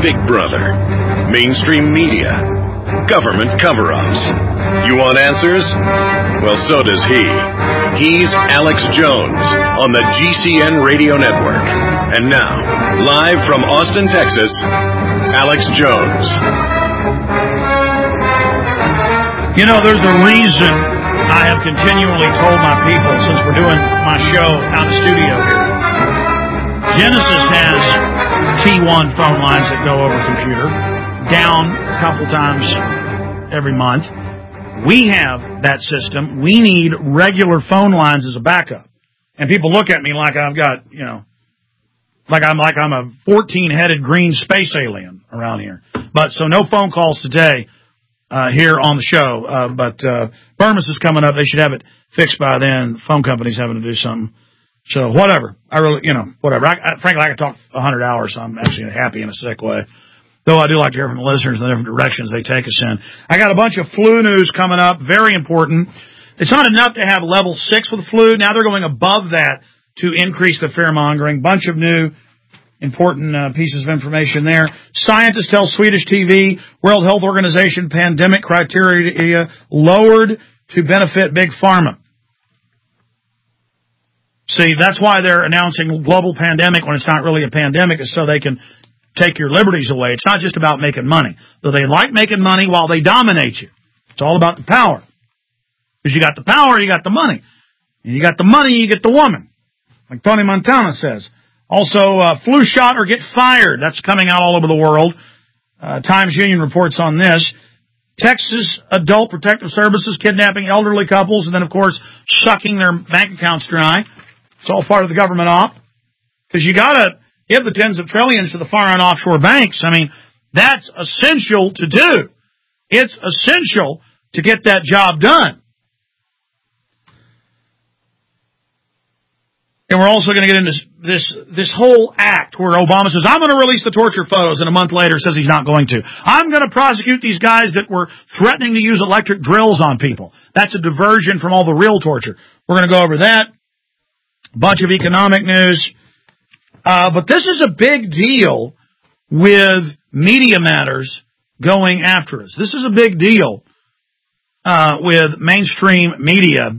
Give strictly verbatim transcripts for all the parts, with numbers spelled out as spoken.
Big Brother, mainstream media, government cover-ups. You want answers? Well, so does he. He's Alex Jones on the G C N Radio Network. And now, live from Austin, Texas, Alex Jones. You know, there's a reason I have continually told my people since we're doing my show out of the studio here. Genesis has T one phone lines that go over computer, down a couple times every month. We have that system. We need regular phone lines as a backup. And people look at me like I've got, you know, like I'm like I'm a fourteen-headed green space alien around here. But so no phone calls today uh, here on the show. Uh, but uh, Burmis is coming up. They should have it fixed by then. The phone company's having to do something. So whatever. I really, you know, whatever. I, I, frankly, I could talk a hundred hours, so I'm actually happy in a sick way. Though I do like to hear from the listeners and the different directions they take us in. I got a bunch of flu news coming up. Very important. It's not enough to have level six with the flu. Now they're going above that to increase the fear-mongering. Bunch of new important uh, pieces of information there. Scientists tell Swedish T V World Health Organization pandemic criteria lowered to benefit Big Pharma. See, that's why they're announcing global pandemic when it's not really a pandemic, is so they can take your liberties away. It's not just about making money. Though they like making money while they dominate you. It's all about the power. Because you got the power, you got the money. And you got the money, you get the woman. Like Tony Montana says. Also, uh, flu shot or get fired. That's coming out all over the world. Uh, Times Union reports on this. Texas Adult Protective Services kidnapping elderly couples and then, of course, sucking their bank accounts dry. It's all part of the government op. Because you got to give the tens of trillions to the foreign offshore banks. I mean, that's essential to do. It's essential to get that job done. And we're also going to get into this this whole act where Obama says, I'm going to release the torture photos, and a month later says he's not going to. I'm going to prosecute these guys that were threatening to use electric drills on people. That's a diversion from all the real torture. We're going to go over that. A bunch of economic news. Uh, but this is a big deal with Media Matters going after us. This is a big deal uh, with mainstream media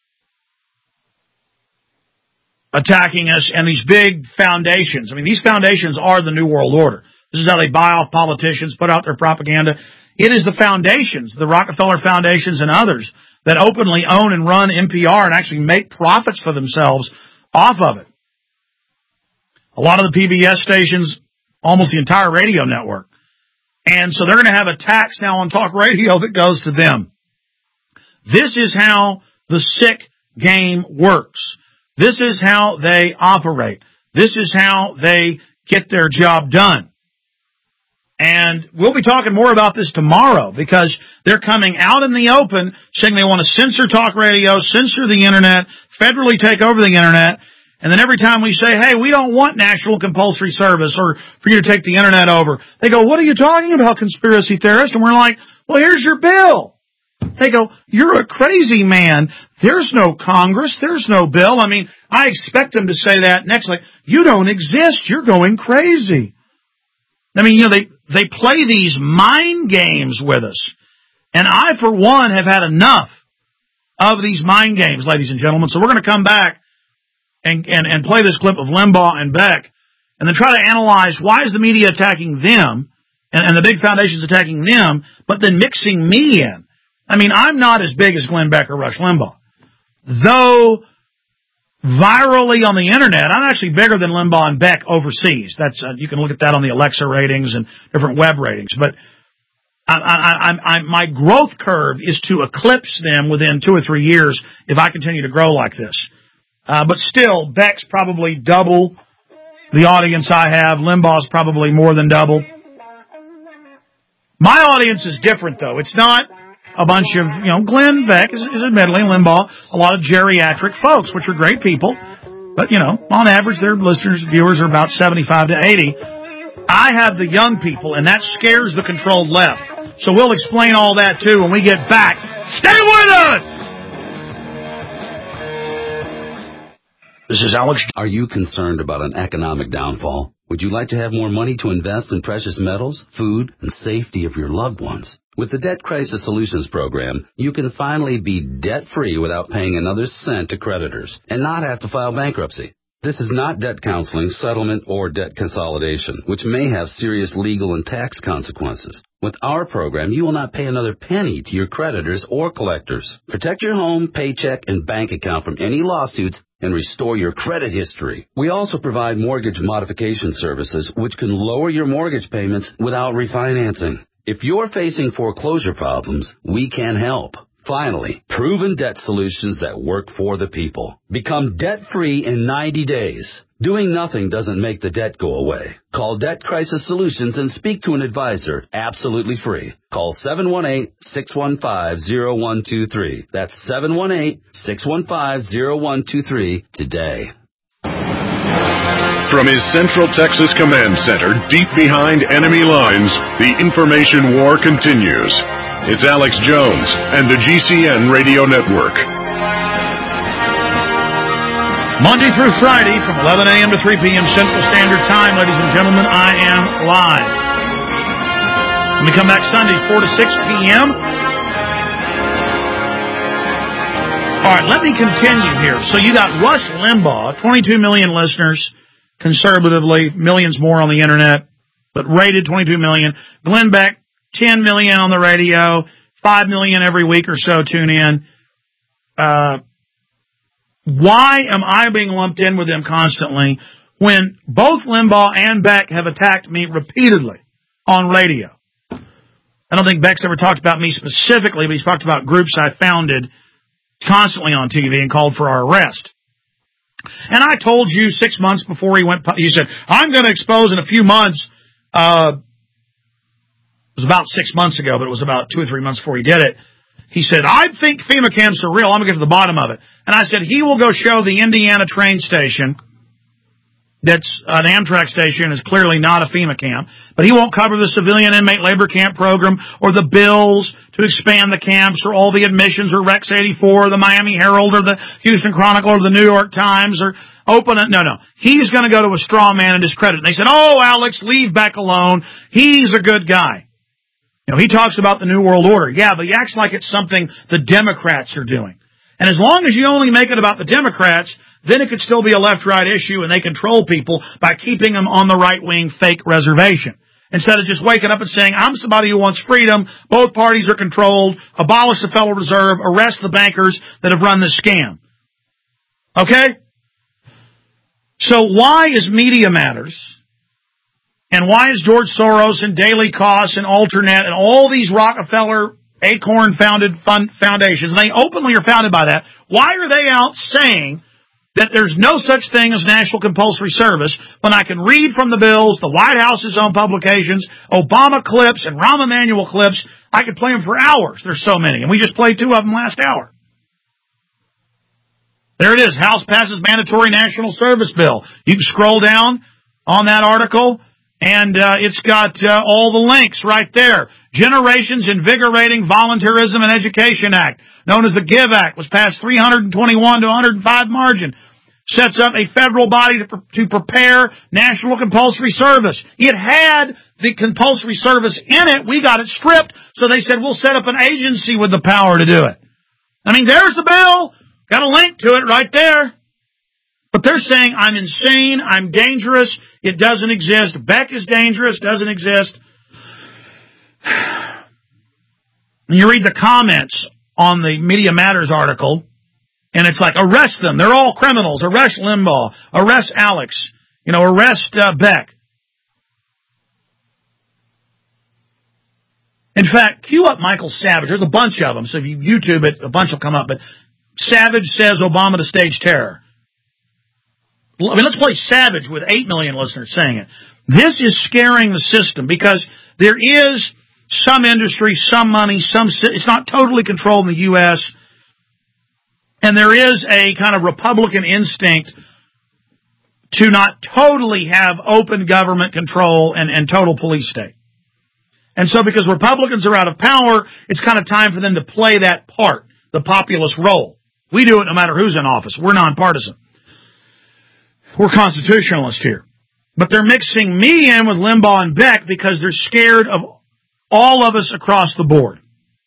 attacking us and these big foundations. I mean, these foundations are the New World Order. This is how they buy off politicians, put out their propaganda. It is the foundations, the Rockefeller Foundations and others, that openly own and run N P R and actually make profits for themselves off of it. A lot of the P B S stations, almost the entire radio network. And so they're going to have a tax now on talk radio that goes to them. This is how the sick game works. This is how they operate. This is how they get their job done. And we'll be talking more about this tomorrow because they're coming out in the open saying they want to censor talk radio, censor the internet, federally take over the internet. And then every time we say, hey, we don't want national compulsory service or for you to take the internet over, they go, what are you talking about, conspiracy theorist? And we're like, well, here's your bill. They go, you're a crazy man. There's no Congress. There's no bill. I mean, I expect them to say that next, like, you don't exist. You're going crazy. I mean, you know, they, they play these mind games with us. And I, for one, have had enough of these mind games, ladies and gentlemen. So we're going to come back and, and, and play this clip of Limbaugh and Beck and then try to analyze why is the media attacking them and, and the big foundations attacking them, but then mixing me in. I mean, I'm not as big as Glenn Beck or Rush Limbaugh. Though virally on the internet, I'm actually bigger than Limbaugh and Beck overseas. That's uh, you can look at that on the Alexa ratings and different web ratings. But I, I, I, I, my growth curve is to eclipse them within two or three years if I continue to grow like this. Uh, but still, Beck's probably double the audience I have. Limbaugh's probably more than double. My audience is different, though. It's not a bunch of, you know, Glenn Beck is, is admittedly, Limbaugh, a lot of geriatric folks, which are great people. But, you know, on average, their listeners, viewers are about seventy-five to eighty. I have the young people, and that scares the controlled left. So we'll explain all that, too, when we get back. Stay with us! This is Alex. Are you concerned about an economic downfall? Would you like to have more money to invest in precious metals, food, and safety of your loved ones? With the Debt Crisis Solutions Program, you can finally be debt-free without paying another cent to creditors and not have to file bankruptcy. This is not debt counseling, settlement, or debt consolidation, which may have serious legal and tax consequences. With our program, you will not pay another penny to your creditors or collectors. Protect your home, paycheck, and bank account from any lawsuits and restore your credit history. We also provide mortgage modification services, which can lower your mortgage payments without refinancing. If you're facing foreclosure problems, we can help. Finally, proven debt solutions that work for the people. Become debt-free in ninety days. Doing nothing doesn't make the debt go away. Call Debt Crisis Solutions and speak to an advisor absolutely free. Call seven one eight, six one five, zero one two three. That's seven one eight, six one five, zero one two three today. From his Central Texas Command Center, deep behind enemy lines, the information war continues. It's Alex Jones and the G C N Radio Network. Monday through Friday from eleven a.m. to three p.m. Central Standard Time, ladies and gentlemen, I am live. When we come back Sundays, four to six p.m. All right, let me continue here. So you got Rush Limbaugh, twenty-two million listeners, conservatively, millions more on the internet, but rated twenty-two million. Glenn Beck, ten million on the radio, five million every week or so tune in. Uh, why am I being lumped in with them constantly when both Limbaugh and Beck have attacked me repeatedly on radio? I don't think Beck's ever talked about me specifically, but he's talked about groups I founded constantly on T V and called for our arrest. And I told you six months before he went, he said, I'm going to expose in a few months, uh, it was about six months ago, but it was about two or three months before he did it. He said, I think FEMA camps are real. I'm going to get to the bottom of it. And I said, he will go show the Indiana train station that's an Amtrak station is clearly not a FEMA camp, but he won't cover the civilian inmate labor camp program or the bills to expand the camps or all the admissions or Rex eighty-four or the Miami Herald or the Houston Chronicle or the New York Times or open it. No, no. He's going to go to a straw man and discredit. And they said, oh, Alex, leave Beck alone. He's a good guy. You know, he talks about the New World Order. Yeah, but he acts like it's something the Democrats are doing. And as long as you only make it about the Democrats, then it could still be a left-right issue and they control people by keeping them on the right-wing fake reservation. Instead of just waking up and saying, I'm somebody who wants freedom, both parties are controlled, abolish the Federal Reserve, arrest the bankers that have run this scam. Okay? So why is Media Matters, and why is George Soros and Daily Kos and Alternet and all these Rockefeller Acorn-founded fund foundations, and they openly are founded by that, why are they out saying that there's no such thing as national compulsory service when I can read from the bills, the White House's own publications, Obama clips, and Rahm Emanuel clips? I could play them for hours. There's so many. And we just played two of them last hour. There it is. House passes mandatory national service bill. You can scroll down on that article, and uh, it's got uh, all the links right there. Generations Invigorating Voluntarism and Education Act, known as the GIVE Act, was passed three hundred twenty-one to one hundred five margin. Sets up a federal body to, pre- to prepare national compulsory service. It had the compulsory service in it. We got it stripped, so they said, we'll set up an agency with the power to do it. I mean, there's the bill. Got a link to it right there. But they're saying I'm insane, I'm dangerous, it doesn't exist. Beck is dangerous, doesn't exist. And you read the comments on the Media Matters article, and it's like, arrest them. They're all criminals. Arrest Limbaugh. Arrest Alex. You know, arrest uh, Beck. In fact, cue up Michael Savage. There's a bunch of them, so if you YouTube it, a bunch will come up. But Savage says Obama to stage terror. I mean, let's play Savage with eight million listeners saying it. This is scaring the system because there is some industry, some money, some, it's not totally controlled in the U S, and there is a kind of Republican instinct to not totally have open government control and, and total police state. And so because Republicans are out of power, it's kind of time for them to play that part, the populist role. We do it no matter who's in office. We're nonpartisan. We're constitutionalists here. But they're mixing me in with Limbaugh and Beck because they're scared of all of us across the board.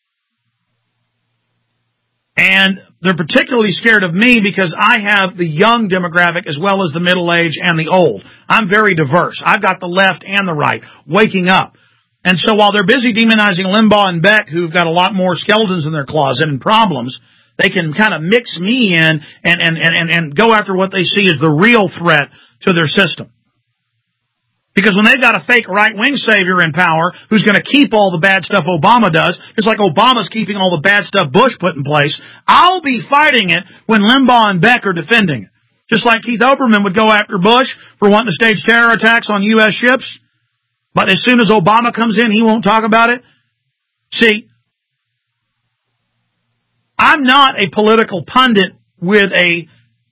And they're particularly scared of me because I have the young demographic as well as the middle-aged and the old. I'm very diverse. I've got the left and the right waking up. And so while they're busy demonizing Limbaugh and Beck, who've got a lot more skeletons in their closet and problems, they can kind of mix me in and, and, and, and go after what they see as the real threat to their system. Because when they've got a fake right-wing savior in power who's going to keep all the bad stuff Obama does, it's like Obama's keeping all the bad stuff Bush put in place, I'll be fighting it when Limbaugh and Beck are defending it. Just like Keith Olbermann would go after Bush for wanting to stage terror attacks on U S ships. But as soon as Obama comes in, he won't talk about it. See, I'm not a political pundit with a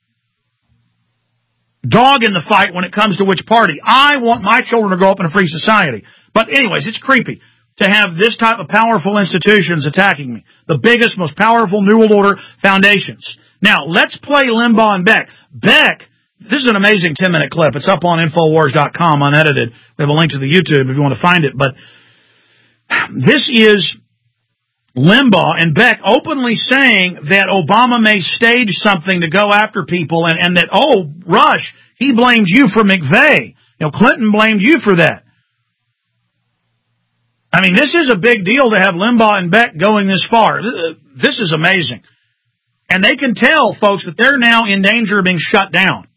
dog in the fight when it comes to which party. I want my children to grow up in a free society. But anyways, it's creepy to have this type of powerful institutions attacking me. The biggest, most powerful New World Order foundations. Now, let's play Limbaugh and Beck. Beck, this is an amazing ten-minute clip. It's up on Infowars dot com, unedited. We have a link to the YouTube if you want to find it. But this is Limbaugh and Beck openly saying that Obama may stage something to go after people and, and that, oh, Rush, he blamed you for McVeigh. You know, Clinton blamed you for that. I mean, this is a big deal to have Limbaugh and Beck going this far. This is amazing. And they can tell, folks, that they're now in danger of being shut down.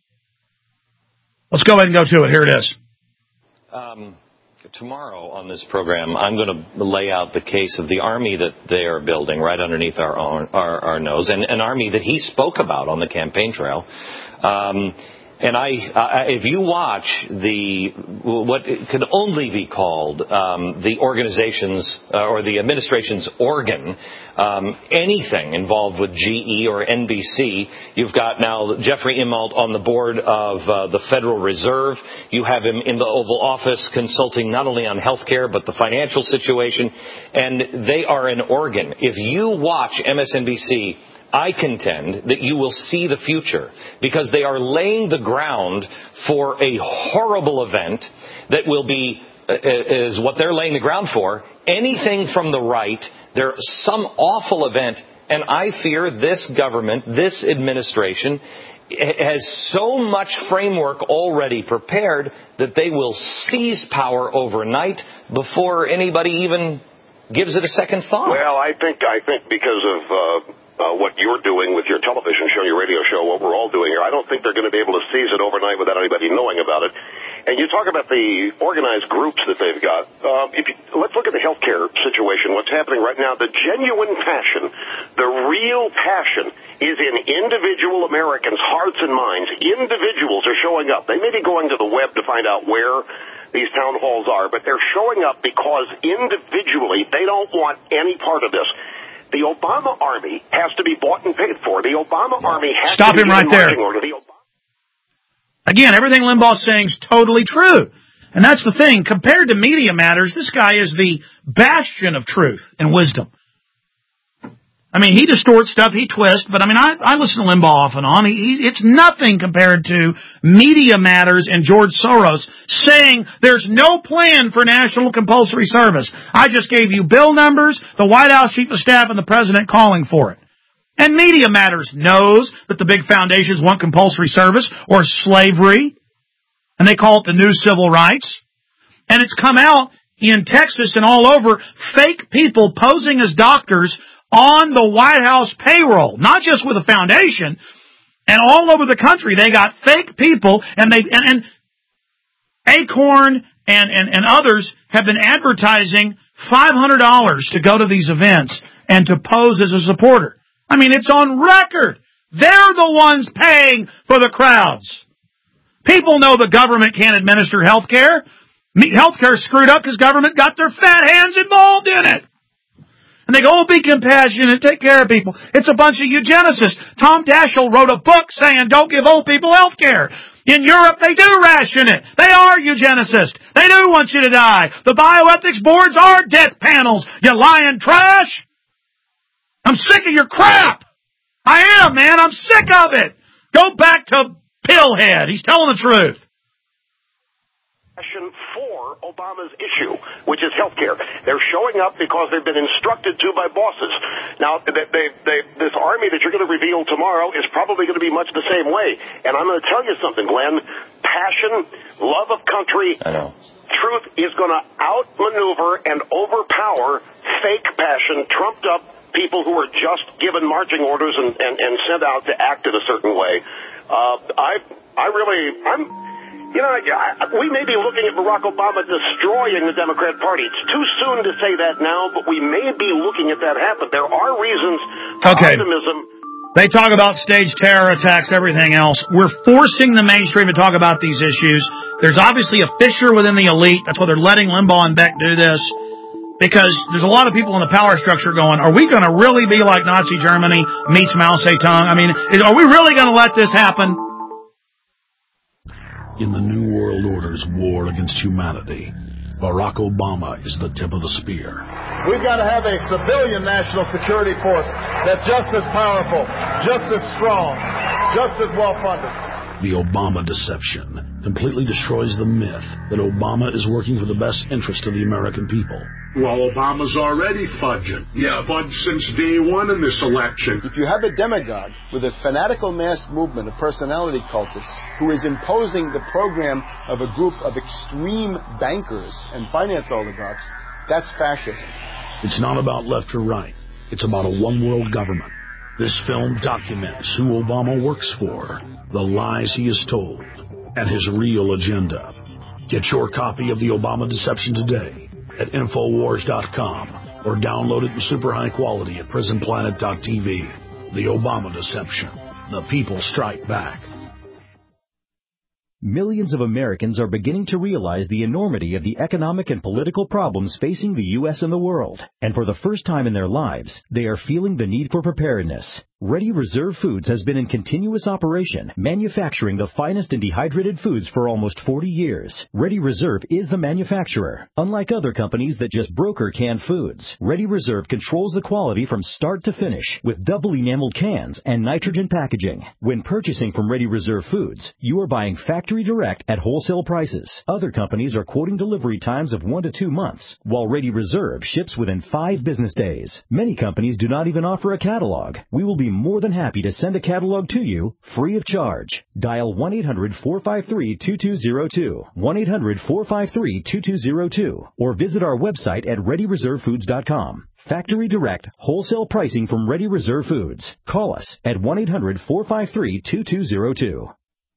Let's go ahead and go to it. Here it is. Um, tomorrow on this program, I'm going to lay out the case of the army that they are building right underneath our own, our, our nose, and an army that he spoke about on the campaign trail. Um, And I, I, if you watch the, what could only be called um, the organization's uh, or the administration's organ, um, anything involved with G E or N B C, you've got now Jeffrey Immelt on the board of uh, the Federal Reserve. You have him in the Oval Office consulting not only on health care but the financial situation, and they are an organ. If you watch M S N B C, I contend that you will see the future because they are laying the ground for a horrible event that will be, uh, is what they're laying the ground for. Anything from the right, there's some awful event, and I fear this government, this administration, has so much framework already prepared that they will seize power overnight before anybody even gives it a second thought. Well, I think, I think because of... Uh Uh, what you're doing with your television show, your radio show, what we're all doing here, I don't think they're going to be able to seize it overnight without anybody knowing about it. And you talk about the organized groups that they've got. Uh, if you, let's look at the healthcare situation, what's happening right now. The genuine passion, the real passion is in individual Americans' hearts and minds. Individuals are showing up. They may be going to the web to find out where these town halls are, but they're showing up because individually they don't want any part of this. The Obama army has to be bought and paid for. The Obama army has Stop to be him right there. order. The Obama- Again, everything Limbaugh's saying is totally true. And that's the thing. Compared to Media Matters, this guy is the bastion of truth and wisdom. I mean, he distorts stuff, he twists, but I mean, I, I listen to Limbaugh off and on. He, he, it's nothing compared to Media Matters and George Soros saying there's no plan for national compulsory service. I just gave you bill numbers, the White House Chief of Staff, and the President calling for it. And Media Matters knows that the big foundations want compulsory service or slavery, and they call it the new civil rights. And it's come out in Texas and all over, fake people posing as doctors on the White House payroll, not just with a foundation, and all over the country. They got fake people, and they and, and Acorn and, and, and others have been advertising five hundred dollars to go to these events and to pose as a supporter. I mean, it's on record. They're the ones paying for the crowds. People know the government can't administer health care. Health care is screwed up because government got their fat hands involved in it. And they go, oh, be compassionate, take care of people. It's a bunch of eugenicists. Tom Daschle wrote a book saying don't give old people health care. In Europe, they do ration it. They are eugenicists. They do want you to die. The bioethics boards are death panels. You lying trash. I'm sick of your crap. I am, man. I'm sick of it. Go back to Pillhead. He's telling the truth. for Obama's issue, which is health care. They're showing up because they've been instructed to by bosses. Now, they, they, they, this army that you're going to reveal tomorrow is probably going to be much the same way. And I'm going to tell you something, Glenn. Passion, love of country, I know. truth is going to outmaneuver and overpower fake passion, trumped up people who are just given marching orders and, and, and sent out to act in a certain way. Uh, I, I really, I'm, you know, I, we may be looking at Barack Obama destroying the Democrat Party. It's too soon to say that now, but we may be looking at that happen. There are reasons for okay. optimism. They talk about stage terror attacks, everything else. We're forcing the mainstream to talk about these issues. There's obviously a fissure within the elite. That's why they're letting Limbaugh and Beck do this. Because there's a lot of people in the power structure going, are we going to really be like Nazi Germany meets Mao Zedong? I mean, are we really going to let this happen? In the New World Order's war against humanity, Barack Obama is the tip of the spear. We've got to have a civilian national security force that's just as powerful, just as strong, just as well-funded. The Obama deception completely destroys the myth that Obama is working for the best interest of the American people. Well, Obama's already fudging. He's yeah. fudged since day one in this election. If you have a demagogue with a fanatical mass movement of personality cultists who is imposing the program of a group of extreme bankers and finance oligarchs, that's fascism. It's not about left or right. It's about a one-world government. This film documents who Obama works for, the lies he has told, and his real agenda. Get your copy of The Obama Deception today at Infowars dot com or download it in super high quality at Prison Planet dot T V. The Obama Deception. The people strike back. Millions of Americans are beginning to realize the enormity of the economic and political problems facing the U S and the world. And for the first time in their lives, they are feeling the need for preparedness. Ready Reserve Foods has been in continuous operation, manufacturing the finest in dehydrated foods for almost forty years. Ready Reserve is the manufacturer. Unlike other companies that just broker canned foods, Ready Reserve controls the quality from start to finish with double enameled cans and nitrogen packaging. When purchasing from Ready Reserve Foods, you are buying factory direct at wholesale prices. Other companies are quoting delivery times of one to two months, while Ready Reserve ships within five business days. Many companies do not even offer a catalog. We will be more than happy to send a catalog to you free of charge. Dial one eight hundred four five three two two zero two, one eight hundred four five three two two zero two, or visit our website at ready reserve foods dot com. Factory direct, wholesale pricing from Ready Reserve Foods. Call us at one eight hundred four five three two two zero two.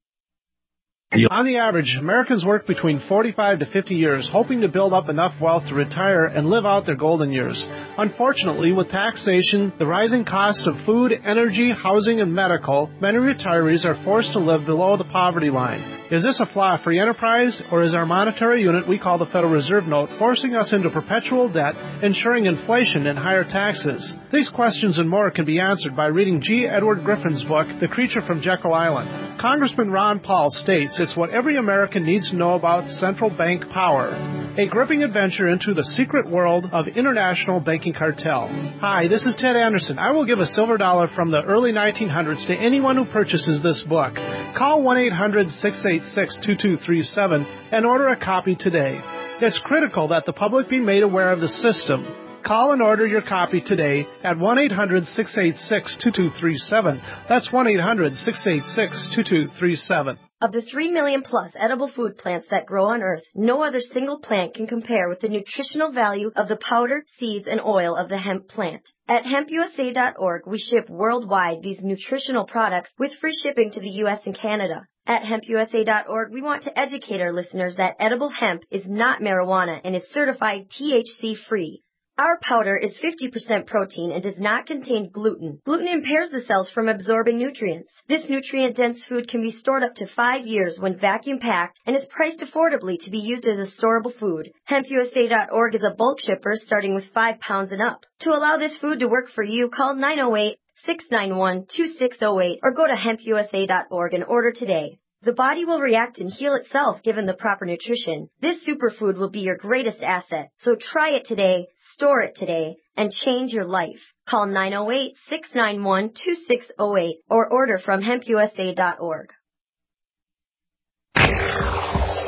On the average, Americans work between forty-five to fifty years, hoping to build up enough wealth to retire and live out their golden years. Unfortunately, with taxation, the rising cost of food, energy, housing, and medical, many retirees are forced to live below the poverty line. Is this a flaw free enterprise, or is our monetary unit we call the Federal Reserve Note forcing us into perpetual debt, ensuring inflation and higher taxes? These questions and more can be answered by reading G. Edward Griffin's book, The Creature from Jekyll Island. Congressman Ron Paul states it's what every American needs to know about central bank power. A gripping adventure into the secret world of international banking cartel. Hi, this is Ted Anderson. I will give a silver dollar from the early nineteen hundreds to anyone who purchases this book. Call one eight hundred six eight six two two three seven and order a copy today. It's critical that the public be made aware of the system. Call and order your copy today at one eight hundred six eight six two two three seven. That's one eight hundred six eight six two two three seven. Of the three million plus edible food plants that grow on Earth, no other single plant can compare with the nutritional value of the powder, seeds, and oil of the hemp plant. At hemp U S A dot org, we ship worldwide these nutritional products with free shipping to the U S and Canada. At hemp U S A dot org, we want to educate our listeners that edible hemp is not marijuana and is certified T H C-free. Our powder is fifty percent protein and does not contain gluten. Gluten impairs the cells from absorbing nutrients. This nutrient-dense food can be stored up to five years when vacuum-packed and is priced affordably to be used as a storable food. hemp U S A dot org is a bulk shipper starting with five pounds and up. To allow this food to work for you, call nine oh eight, six nine one, two six oh eight or go to hemp U S A dot org and order today. The body will react and heal itself given the proper nutrition. This superfood will be your greatest asset. So try it today, store it today, and change your life. Call nine oh eight, six nine one, two six oh eight or order from hemp U S A dot org.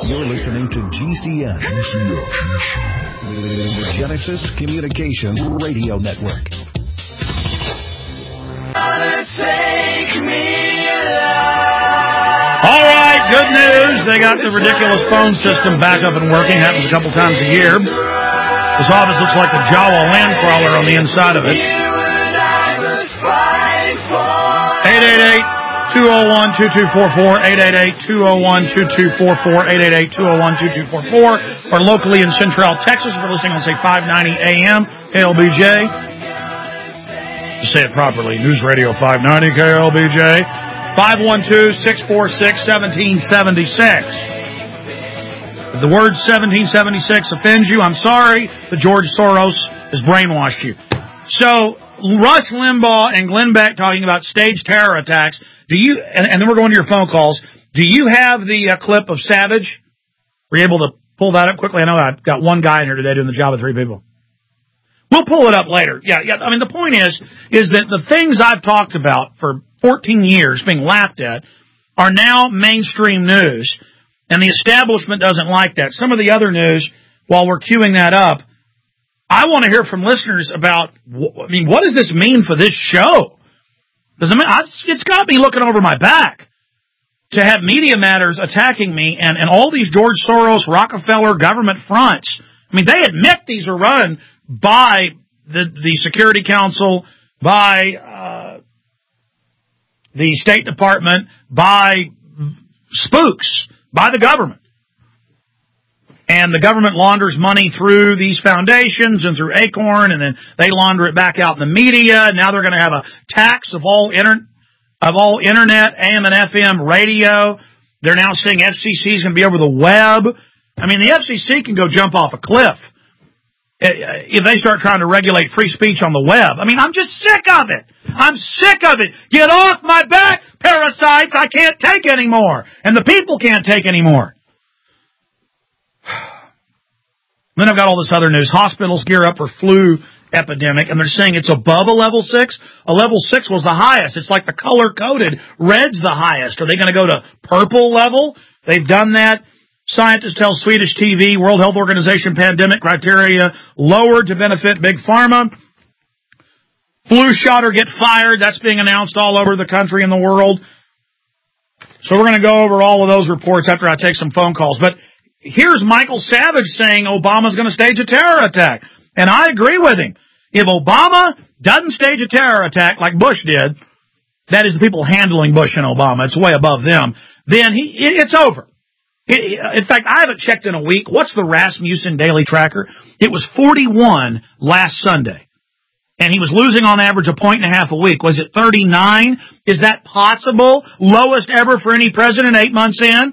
You're listening to G C N, the Genesis Communications Radio Network. Take me alive. All right, good news. They got the ridiculous phone system back up and working. Happens a couple times a year. This office looks like the Jawa land crawler on the inside of it. eight eight eight, two oh one, two two four four, eight eight eight, two oh one, two two four four, eight eight eight, two oh one, two two four four, or locally in Central Texas. We're listening on, say, five ninety A M, K L B J. To say it properly, News Radio five ninety K L B J, five one two, six four six, one seven seven six. If the word seventeen seventy-six offends you, I'm sorry, but George Soros has brainwashed you. So, Rush Limbaugh and Glenn Beck talking about staged terror attacks. Do you, and, and then we're going to your phone calls. Do you have the uh, clip of Savage? Were you able to pull that up quickly? I know I've got one guy in here today doing the job of three people. We'll pull it up later. Yeah, yeah. I mean, the point is, is that the things I've talked about for fourteen years being laughed at are now mainstream news, and the establishment doesn't like that. Some of the other news, while we're queuing that up, I want to hear from listeners about, I mean, what does this mean for this show? Does it mean, it's got me looking over my back to have Media Matters attacking me and, and all these George Soros, Rockefeller government fronts. I mean, they admit these are run by the, the Security Council, by uh, the State Department, by spooks, by the government. And the government launders money through these foundations and through Acorn, and then they launder it back out in the media. And now they're going to have a tax of all inter- of all internet, A M and F M radio. They're now saying F C C is going to be over the web. I mean, the F C C can go jump off a cliff if they start trying to regulate free speech on the web. I mean, I'm just sick of it. I'm sick of it. Get off my back, parasites. I can't take anymore. And the people can't take anymore. Then I've got all this other news. Hospitals gear up for flu epidemic, and they're saying it's above a level six. A level six was the highest. It's like the color-coded. Red's the highest. Are they going to go to purple level? They've done that. Scientists tell Swedish T V, World Health Organization pandemic criteria lowered to benefit Big Pharma. Flu shot or get fired. That's being announced all over the country and the world. So we're going to go over all of those reports after I take some phone calls. But here's Michael Savage saying Obama's going to stage a terror attack. And I agree with him. If Obama doesn't stage a terror attack like Bush did, that is the people handling Bush and Obama, it's way above them, then he it, it's over. It, in fact, I haven't checked in a week. What's the Rasmussen Daily Tracker? It was forty-one last Sunday. And he was losing on average a point and a half a week. Was it thirty-nine? Is that possible? Lowest ever for any president eight months in?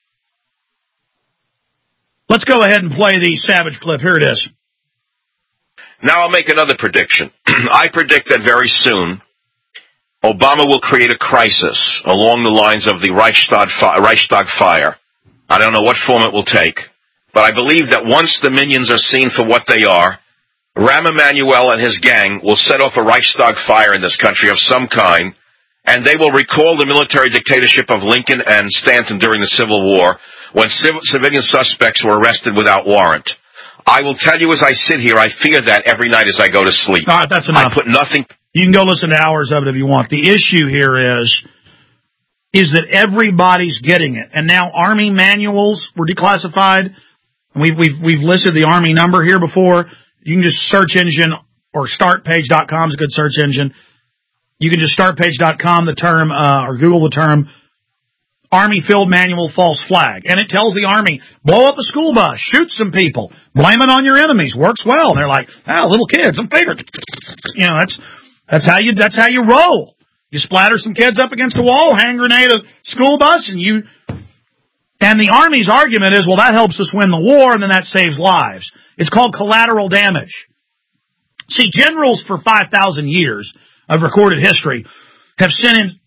Let's go ahead and play the Savage clip. Here it is. Now I'll make another prediction. I predict that very soon Obama will create a crisis along the lines of the Reichstag, fi- Reichstag fire. I don't know what form it will take, but I believe that once the minions are seen for what they are, Rahm Emanuel and his gang will set off a Reichstag fire in this country of some kind, and they will recall the military dictatorship of Lincoln and Stanton during the Civil War, when civ- civilian suspects were arrested without warrant. I will tell you as I sit here, I fear that every night as I go to sleep. All right, that's enough. I put nothing... You can go listen to hours of it if you want. The issue here is, is that everybody's getting it. And now Army manuals were declassified. We've, we've, we've listed the Army number here before. You can just search engine, or start page dot com is a good search engine. You can just start page dot com the term, uh, or Google the term, Army Field Manual false flag. And it tells the Army, blow up a school bus, shoot some people, blame it on your enemies. Works well. And they're like, ah, little kids, I'm figured. You know, that's, that's how you, that's how you roll. You splatter some kids up against a wall, hand grenade a school bus, and you, and the Army's argument is, well, that helps us win the war, and then that saves lives. It's called collateral damage. See, generals for five thousand years of recorded history have sent in,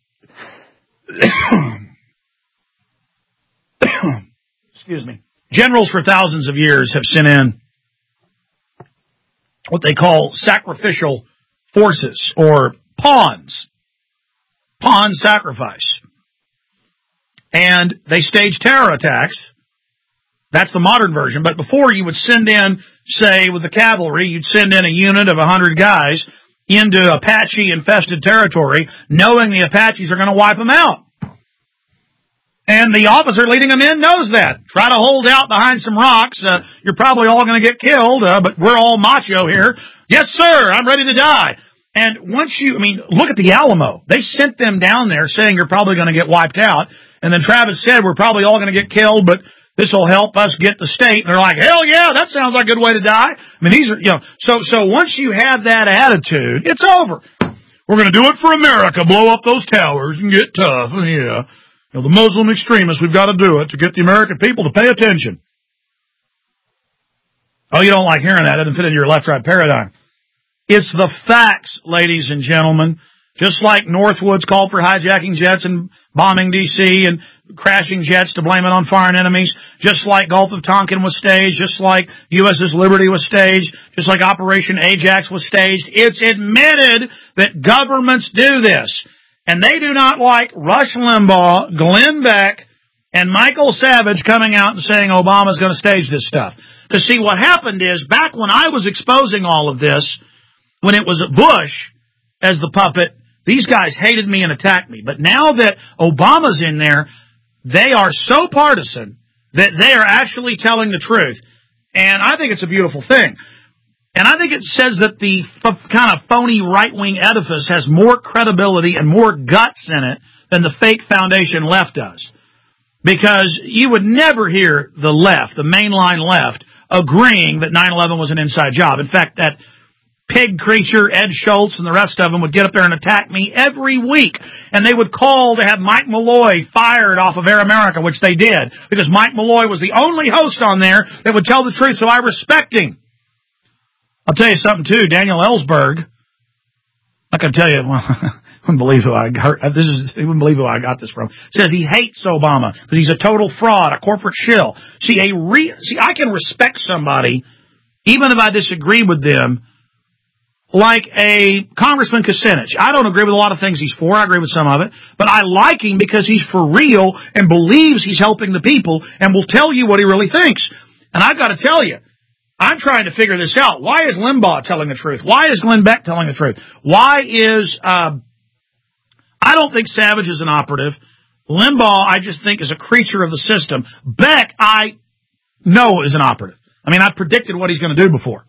excuse me, generals for thousands of years have sent in what they call sacrificial forces, or pawns. Pawn sacrifice. And they stage terror attacks That's the modern version. But before, you would send in, say, with the cavalry, you'd send in a unit of one hundred guys into Apache-infested territory, knowing the Apaches are going to wipe them out. And the officer leading them in knows that. Try to hold out behind some rocks. Uh, you're probably all going to get killed, uh, but we're all macho here. Yes, sir, I'm ready to die. And once you, I mean, look at the Alamo. They sent them down there saying you're probably going to get wiped out. And then Travis said we're probably all going to get killed, but this will help us get the state. And they're like, hell yeah, that sounds like a good way to die. I mean, these are, you know, so, so once you have that attitude, it's over. We're going to do it for America, blow up those towers and get tough. Yeah. You know, the Muslim extremists, we've got to do it to get the American people to pay attention. Oh, you don't like hearing that. It doesn't fit into your left-right paradigm. It's the facts, ladies and gentlemen. Just like Northwoods called for hijacking jets and bombing D C and crashing jets to blame it on foreign enemies. Just like Gulf of Tonkin was staged. Just like U S S Liberty was staged. Just like Operation Ajax was staged. It's admitted that governments do this. And they do not like Rush Limbaugh, Glenn Beck, and Michael Savage coming out and saying Obama's going to stage this stuff. Because see, what happened is, back when I was exposing all of this, when it was Bush as the puppet, these guys hated me and attacked me. But now that Obama's in there, they are so partisan that they are actually telling the truth. And I think it's a beautiful thing. And I think it says that the f- kind of phony right-wing edifice has more credibility and more guts in it than the fake foundation left does. Because you would never hear the left, the mainline left, agreeing that nine eleven was an inside job. In fact, that pig creature, Ed Schultz, and the rest of them would get up there and attack me every week. And they would call to have Mike Malloy fired off of Air America, which they did. Because Mike Malloy was the only host on there that would tell the truth, so I respect him. I'll tell you something, too. Daniel Ellsberg, I can tell you, well, I wouldn't believe who I got, this is, you wouldn't believe who I got this from. Says he hates Obama because he's a total fraud, a corporate shill. See, a re, see, I can respect somebody, even if I disagree with them, like a Congressman Kucinich. I don't agree with a lot of things he's for. I agree with some of it. But I like him because he's for real and believes he's helping the people and will tell you what he really thinks. And I've got to tell you, I'm trying to figure this out. Why is Limbaugh telling the truth? Why is Glenn Beck telling the truth? Why is, uh, I don't think Savage is an operative. Limbaugh, I just think, is a creature of the system. Beck, I know is an operative. I mean, I predicted what he's going to do before.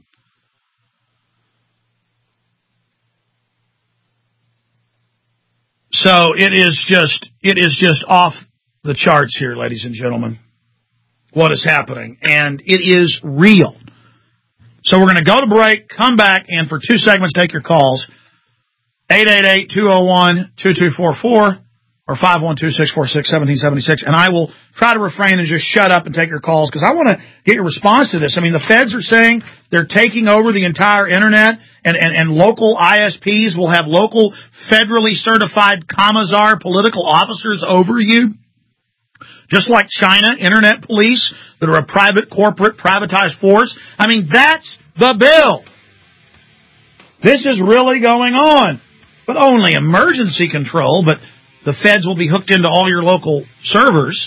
So it is just, it is just off the charts here, ladies and gentlemen, what is happening. And it is real. So we're going to go to break, come back, and for two segments, take your calls. eight eight eight, two oh one, two two four four or five one two, six four six, one seven seven six. And I will try to refrain and just shut up and take your calls because I want to get your response to this. I mean, the feds are saying they're taking over the entire Internet, and, and, and local I S Ps will have local federally certified Commissar political officers over you. Just like China, Internet police that are a private, corporate, privatized force. I mean, that's the bill. This is really going on. But only emergency control, but the feds will be hooked into all your local servers.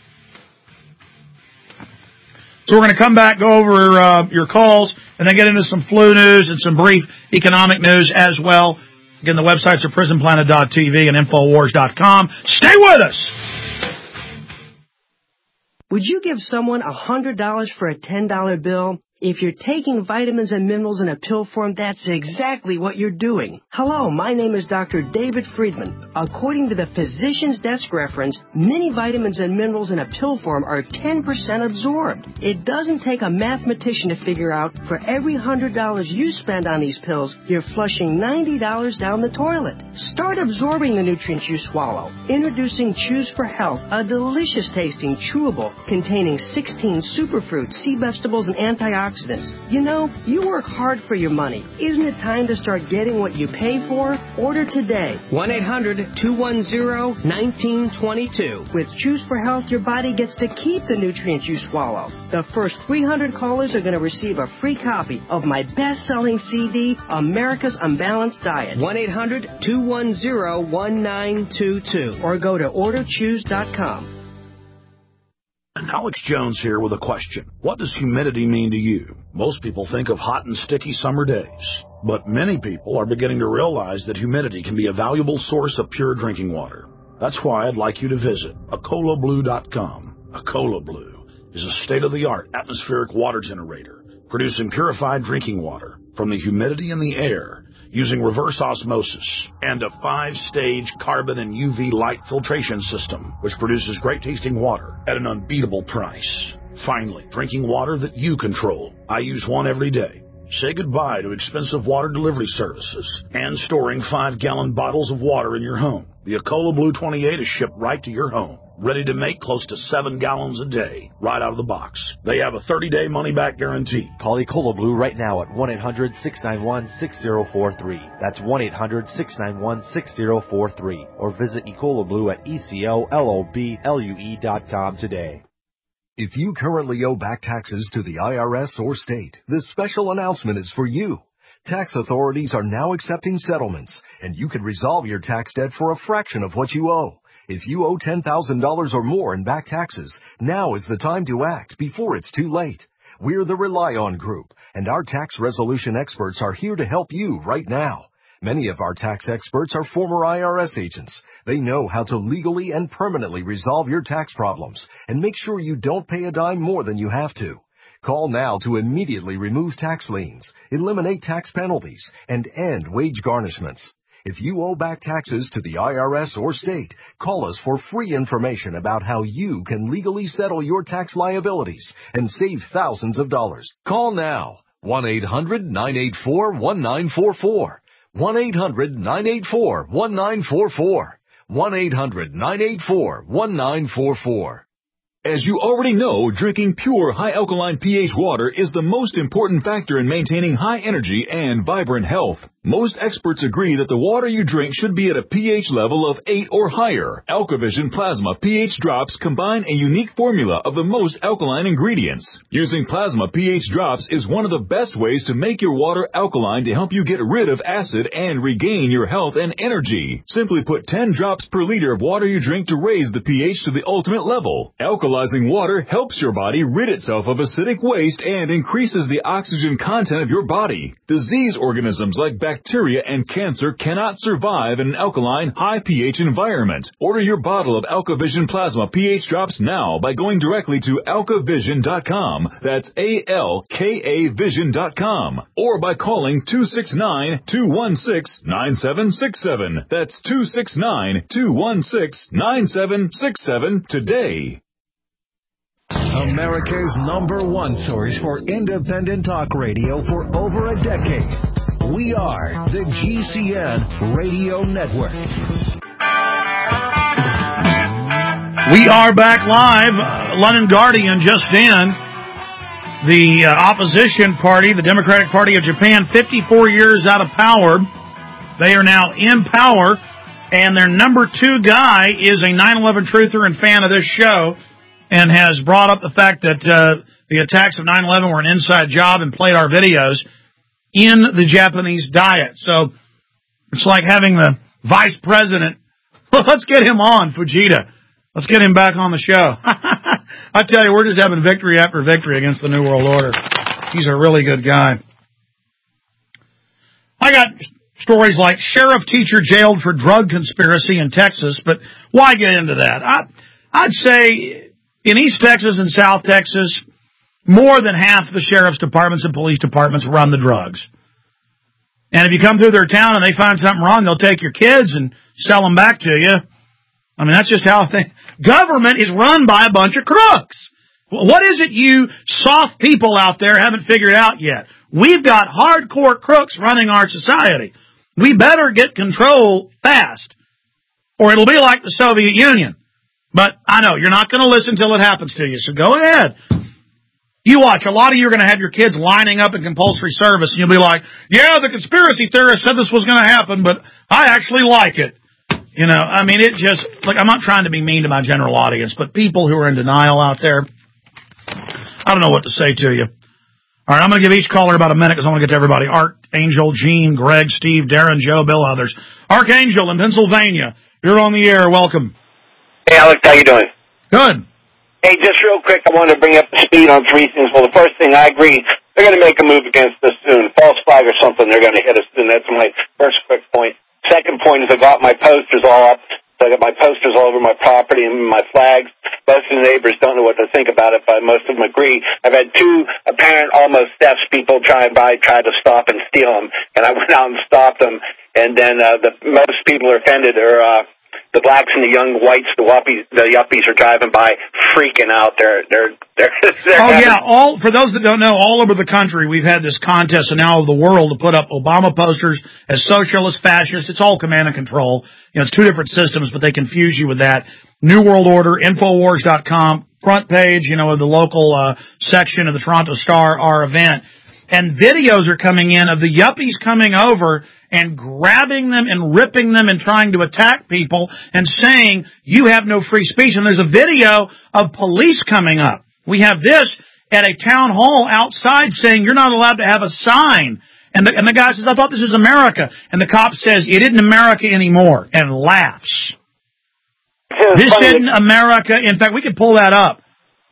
So we're going to come back, go over uh, your calls, and then get into some flu news and some brief economic news as well. Again, the websites are prison planet dot t v and infowars dot com. Stay with us! Would you give someone one hundred dollars for a ten dollar bill? If you're taking vitamins and minerals in a pill form, that's exactly what you're doing. Hello, my name is Doctor David Friedman. According to the Physician's Desk reference, many vitamins and minerals in a pill form are ten percent absorbed. It doesn't take a mathematician to figure out for every one hundred dollars you spend on these pills, you're flushing ninety dollars down the toilet. Start absorbing the nutrients you swallow. Introducing Choose for Health, a delicious tasting chewable containing sixteen superfruits, sea vegetables, and antioxidants. You know, you work hard for your money. Isn't it time to start getting what you pay for? Order today. one eight hundred, two one zero, one nine two two. With Choose for Health, your body gets to keep the nutrients you swallow. The first three hundred callers are going to receive a free copy of my best-selling C D, America's Unbalanced Diet. one eight hundred, two one zero, one nine two two. Or go to order choose dot com. Alex Jones here with a question. What does humidity mean to you? Most people think of hot and sticky summer days, but many people are beginning to realize that humidity can be a valuable source of pure drinking water. That's why I'd like you to visit Acola Blue dot com. Acola Blue is a state-of-the-art atmospheric water generator, producing purified drinking water from the humidity in the air using reverse osmosis and a five-stage carbon and U V light filtration system, which produces great-tasting water at an unbeatable price. Finally, drinking water that you control. I use one every day. Say goodbye to expensive water delivery services and storing five-gallon bottles of water in your home. The Acola Blue twenty-eight is shipped right to your home, ready to make close to seven gallons a day, right out of the box. They have a thirty-day money-back guarantee. Call Ecola Blue right now at one eight hundred six nine one six zero four three. That's one eight hundred six nine one six zero four three. Or visit Ecola Blue at E C O L O B L U E dot com today. If you currently owe back taxes to the I R S or state, this special announcement is for you. Tax authorities are now accepting settlements, and you can resolve your tax debt for a fraction of what you owe. If you owe ten thousand dollars or more in back taxes, now is the time to act before it's too late. We're the Rely On Group, and our tax resolution experts are here to help you right now. Many of our tax experts are former I R S agents. They know how to legally and permanently resolve your tax problems and make sure you don't pay a dime more than you have to. Call now to immediately remove tax liens, eliminate tax penalties, and end wage garnishments. If you owe back taxes to the I R S or state, call us for free information about how you can legally settle your tax liabilities and save thousands of dollars. Call now. one eight hundred nine eight four one nine four four. one eight hundred nine eight four one nine four four. one eight hundred nine eight four one nine four four. As you already know, drinking pure high alkaline pH water is the most important factor in maintaining high energy and vibrant health. Most experts agree that the water you drink should be at a pH level of eight or higher. AlkaVision Plasma pH drops combine a unique formula of the most alkaline ingredients. Using Plasma pH drops is one of the best ways to make your water alkaline to help you get rid of acid and regain your health and energy. Simply put ten drops per liter of water you drink to raise the pH to the ultimate level. Alkalizing water helps your body rid itself of acidic waste and increases the oxygen content of your body. Disease organisms like bacteria Bacteria and cancer cannot survive in an alkaline, high pH environment. Order your bottle of AlkaVision Plasma pH drops now by going directly to alka vision dot com. That's A L K A vision dot com. Or by calling two six nine, two one six, nine seven six seven. That's two six nine, two one six, nine seven six seven today. America's number one source for independent talk radio for over a decade. We are the G C N Radio Network. We are back live. Uh, London Guardian just in. The uh, opposition party, the Democratic Party of Japan, fifty-four years out of power. They are now in power, and their number two guy is a nine eleven truther and fan of this show, and has brought up the fact that uh, the attacks of nine eleven were an inside job and played our videos in the Japanese diet. So it's like having the vice president. Well, let's get him on, Fujita. Let's get him back on the show. I tell you, we're just having victory after victory against the New World Order. He's a really good guy. I got stories like sheriff teacher jailed for drug conspiracy in Texas, but why get into that? I, I'd say in East Texas and South Texas, more than half the sheriff's departments and police departments run the drugs. And if you come through their town and they find something wrong, they'll take your kids and sell them back to you. I mean, that's just how things... Government is run by a bunch of crooks. What is it you soft people out there haven't figured out yet? We've got hardcore crooks running our society. We better get control fast, or it'll be like the Soviet Union. But I know, you're not going to listen till it happens to you, so go ahead. You watch, a lot of you are going to have your kids lining up in compulsory service, and you'll be like, yeah, the conspiracy theorist said this was going to happen, but I actually like it. You know, I mean, it just, like, I'm not trying to be mean to my general audience, but people who are in denial out there, I don't know what to say to you. All right, I'm going to give each caller about a minute because I want to get to everybody. Archangel, Gene, Greg, Steve, Darren, Joe, Bill, others. Archangel in Pennsylvania, you're on the air. Welcome. Hey, Alex, how you doing? Good. Hey, just real quick, I wanted to bring up the speed on three things. Well, the first thing, I agree. They're going to make a move against us soon. False flag or something, they're going to hit us soon. That's my first quick point. Second point is I got my posters all up. So I got my posters all over my property and my flags. Most of the neighbors don't know what to think about it, but most of them agree. I've had two apparent almost thefts. People try and buy, try to stop and steal them, and I went out and stopped them. And then uh, the most people are offended are uh, the blacks and the young whites. The whoppies, the yuppies are driving by, freaking out. They're they're they're. they're oh having... yeah, all for those that don't know, all over the country we've had this contest, and now of the world, to put up Obama posters as socialist, fascist. It's all command and control. You know, it's two different systems, but they confuse you with that. New World Order, Infowars dot com, front page, you know, of the local uh, section of the Toronto Star, our event. And videos are coming in of the yuppies coming over and grabbing them and ripping them and trying to attack people and saying, you have no free speech. And there's a video of police coming up. We have this at a town hall outside saying, you're not allowed to have a sign. And the, and the guy says, I thought this is America. And the cop says, it isn't America anymore, and laughs. This isn't America. In fact, we could pull that up.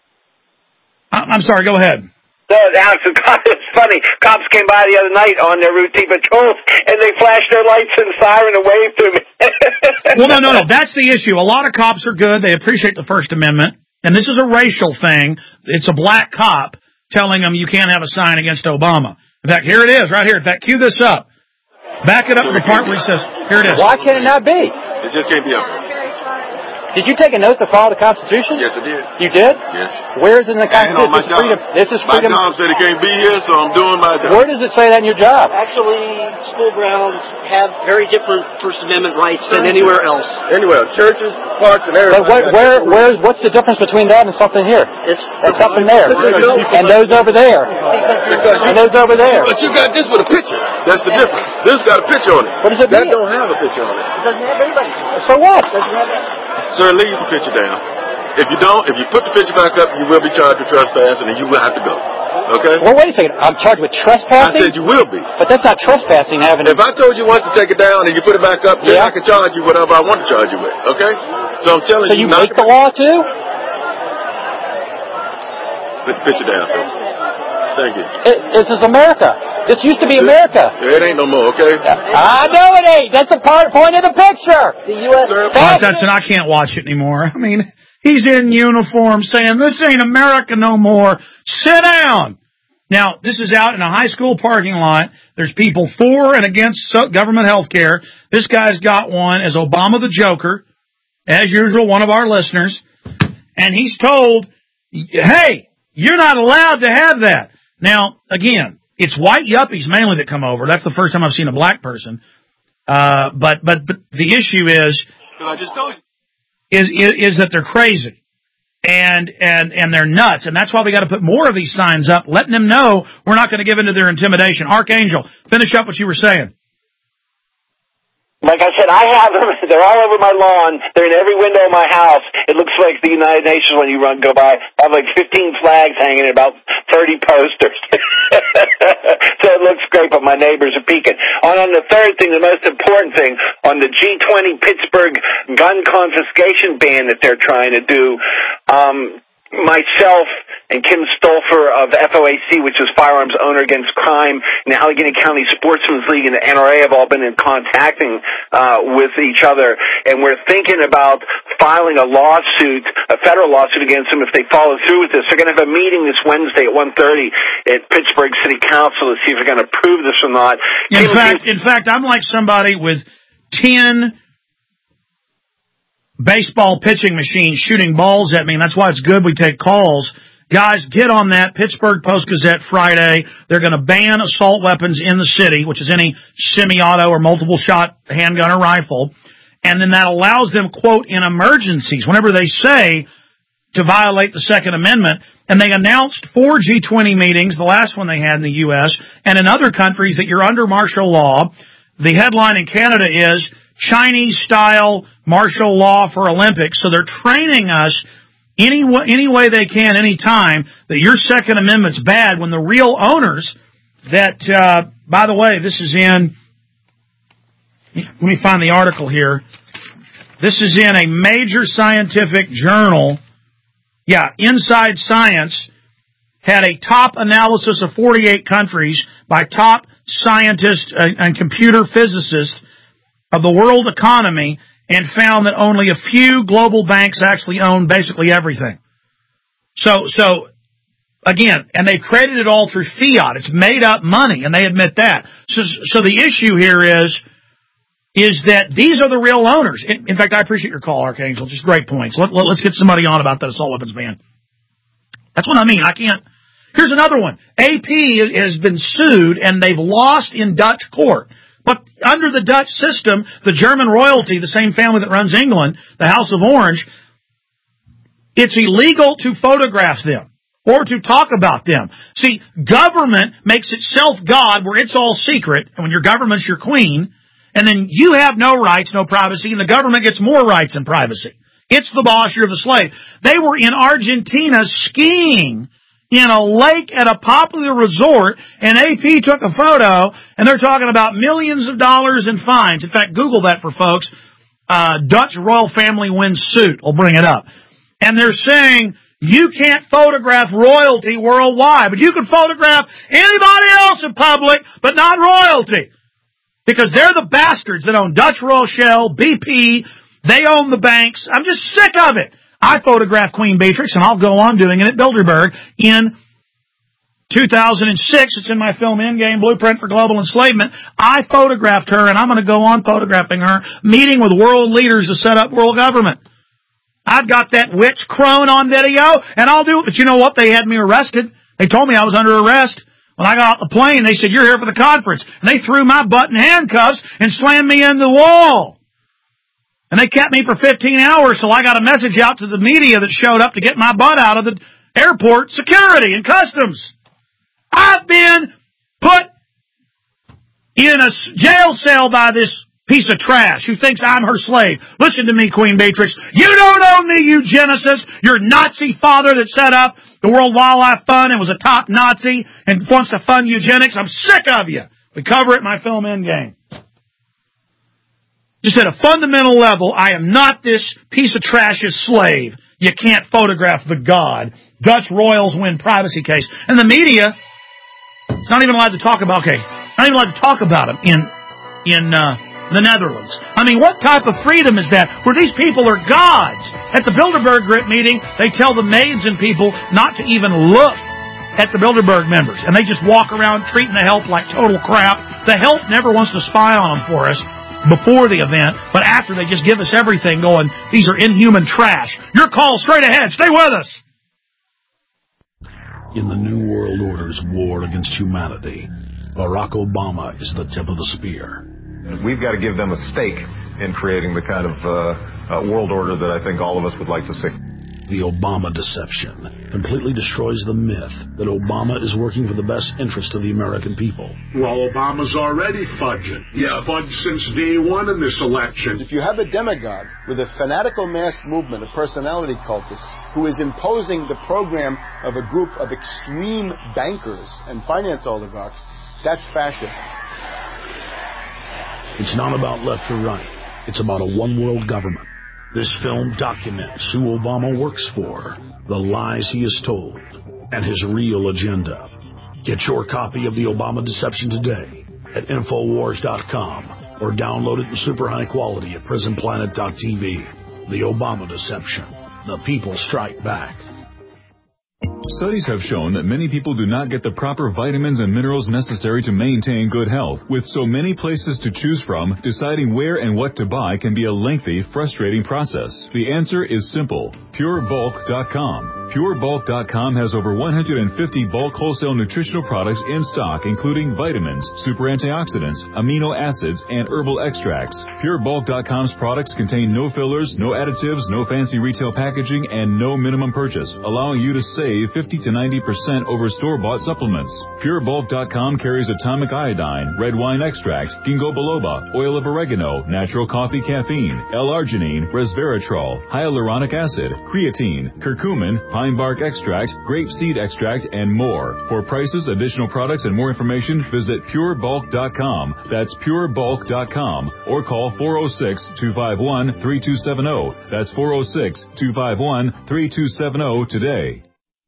I'm sorry, go ahead. No, Alex, it's funny. Cops came by the other night on their routine patrols, and they flashed their lights and siren and waved to me. Well, no, no, no. That's the issue. A lot of cops are good. They appreciate the First Amendment. And this is a racial thing. It's a black cop telling them you can't have a sign against Obama. In fact, here it is, right here. In fact, cue this up. Back it up to the part where he says, here it is. Why can it not be? It just can't be up. Did you take an oath to follow the Constitution? Yes, I did. You did? Yes. Where is it in the Constitution? On my this, is job. freedom. This is freedom. My job said it can't be here, so I'm doing my job. Where does it say that in your job? Actually, school grounds have very different First Amendment rights than anywhere else. Anywhere, churches, parks, and everything. But what, where, where, what's the difference between that and something here? It's That's something there, and those over there, and those over there. But you got this with a picture. That's the difference. This got a picture on it. What does it that mean? That don't have a picture on it. It doesn't have anybody. So what? It doesn't have that. Sir, leave the picture down. If you don't, if you put the picture back up, you will be charged with trespassing, and you will have to go. Okay? Well, wait a second. I'm charged with trespassing? I said you will be. But that's not trespassing, having. If I told you once to take it down and you put it back up, then yeah. I can charge you whatever I want to charge you with. Okay? So I'm telling so you. So you make the law too? Put the picture down, sir. Thank you. It, this is America. This used to be America. It ain't no more, okay? I know it ain't. That's the part, point of the picture. The U S That's and I can't watch it anymore. I mean, he's in uniform saying, this ain't America no more. Sit down. Now, this is out in a high school parking lot. There's people for and against government health care. This guy's got one as Obama the Joker, as usual, one of our listeners. And he's told, hey, you're not allowed to have that. Now, again, it's white yuppies mainly that come over. That's the first time I've seen a black person. Uh, but, but, but the issue is, I just told you. is, is, is that they're crazy. And, and, and they're nuts. And that's why we got to put more of these signs up, letting them know we're not going to give in to their intimidation. Archangel, finish up what you were saying. Like I said, I have them. They're all over my lawn. They're in every window of my house. It looks like the United Nations when you run go by. I have like fifteen flags hanging and about thirty posters. So it looks great, but my neighbors are peeking. On, on the third thing, the most important thing, on the G twenty Pittsburgh gun confiscation ban that they're trying to do, um, myself and Kim Stolfer of F O A C, which is Firearms Owner Against Crime, and the Allegheny County Sportsman's League and the N R A have all been in contacting uh, with each other, and we're thinking about filing a lawsuit, a federal lawsuit against them if they follow through with this. They're going to have a meeting this Wednesday at one thirty at Pittsburgh City Council to see if they're going to approve this or not. In Kim, fact, in fact, I'm like somebody with ten baseball pitching machines shooting balls at me, and that's why it's good we take calls. Guys, get on that. Pittsburgh Post-Gazette Friday. They're going to ban assault weapons in the city, which is any semi-auto or multiple-shot handgun or rifle. And then that allows them, quote, in emergencies, whenever they say to violate the Second Amendment. And they announced four G twenty meetings, the last one they had in the U S, and in other countries that you're under martial law. The headline in Canada is Chinese-style martial law for Olympics. So they're training us any way, any way they can, any time, that your Second Amendment's bad, when the real owners that, uh, by the way, this is in, let me find the article here. This is in a major scientific journal Yeah, Inside Science had a top analysis of forty-eight countries by top scientists and computer physicists of the world economy and found that only a few global banks actually own basically everything. So, so again, and they created it all through fiat. It's made up money, and they admit that. So, so the issue here is, is that these are the real owners. In, in fact, I appreciate your call, Archangel. Just great points. Let, let, let's get somebody on about that assault weapons ban. That's what I mean. I can't. Here's another one. A P has been sued, and they've lost in Dutch court. But under the Dutch system, the German royalty, the same family that runs England, the House of Orange, it's illegal to photograph them or to talk about them. See, government makes itself God where it's all secret, and when your government's your queen, and then you have no rights, no privacy, and the government gets more rights and privacy. It's the boss, you're the slave. They were in Argentina skiing in a lake at a popular resort, and A P took a photo, and they're talking about millions of dollars in fines. In fact, Google that for folks. Uh, Dutch royal family wins suit. I'll bring it up. And they're saying, you can't photograph royalty worldwide, but you can photograph anybody else in public, but not royalty. Because they're the bastards that own Dutch Royal Shell, B P, they own the banks. I'm just sick of it. I photographed Queen Beatrix, and I'll go on doing it at Bilderberg in two thousand six. It's in my film Endgame, Blueprint for Global Enslavement. I photographed her, and I'm going to go on photographing her, meeting with world leaders to set up world government. I've got that witch crone on video, and I'll do it. But you know what? They had me arrested. They told me I was under arrest. When I got off the plane, they said, you're here for the conference. And they threw my butt in handcuffs and slammed me in the wall. And they kept me for fifteen hours, so I got a message out to the media that showed up to get my butt out of the airport security and customs. I've been put in a jail cell by this piece of trash who thinks I'm her slave. Listen to me, Queen Beatrix. You don't own me, eugenicist. Your Nazi father that set up the World Wildlife Fund and was a top Nazi and wants to fund eugenics. I'm sick of you. We cover it in my film Endgame. Just at a fundamental level, I am not this piece of trash's slave. You can't photograph the god. Dutch royals win privacy case. And the media, it's not even allowed to talk about, okay, not even allowed to talk about them in, in, uh, the Netherlands. I mean, what type of freedom is that? Where these people are gods. At the Bilderberg Group meeting, they tell the maids and people not to even look at the Bilderberg members. And they just walk around treating the help like total crap. The help never wants to spy on them for us before the event, but after they just give us everything going, these are inhuman trash. Your call straight ahead. Stay with us. In the New World Order's war against humanity, Barack Obama is the tip of the spear. We've got to give them a stake in creating the kind of uh, uh, world order that I think all of us would like to see. The Obama deception completely destroys the myth that Obama is working for the best interest of the American people. Well, Obama's already fudging. He's yeah. fudged since day one in this election. If you have a demagogue with a fanatical mass movement of personality cultists who is imposing the program of a group of extreme bankers and finance oligarchs, that's fascism. It's not about left or right. It's about a one-world government. This film documents who Obama works for, the lies he has told, and his real agenda. Get your copy of The Obama Deception today at Infowars dot com or download it in super high quality at Prison Planet dot T V. The Obama Deception. The people strike back. Studies have shown that many people do not get the proper vitamins and minerals necessary to maintain good health. With so many places to choose from, deciding where and what to buy can be a lengthy, frustrating process. The answer is simple. Pure Bulk dot com. Pure Bulk dot com has over one hundred fifty bulk wholesale nutritional products in stock, including vitamins, super antioxidants, amino acids, and herbal extracts. Pure Bulk dot com's products contain no fillers, no additives, no fancy retail packaging, and no minimum purchase, allowing you to save fifty to ninety percent over store-bought supplements. Pure Bulk dot com carries atomic iodine, red wine extract, ginkgo biloba, oil of oregano, natural coffee caffeine, L-arginine, resveratrol, hyaluronic acid, creatine, curcumin, pine bark extract, grape seed extract, and more. For prices, additional products, and more information, visit Pure Bulk dot com. That's Pure Bulk dot com. Or call four oh six, two five one, three two seven oh. That's four oh six, two five one, three two seven oh today.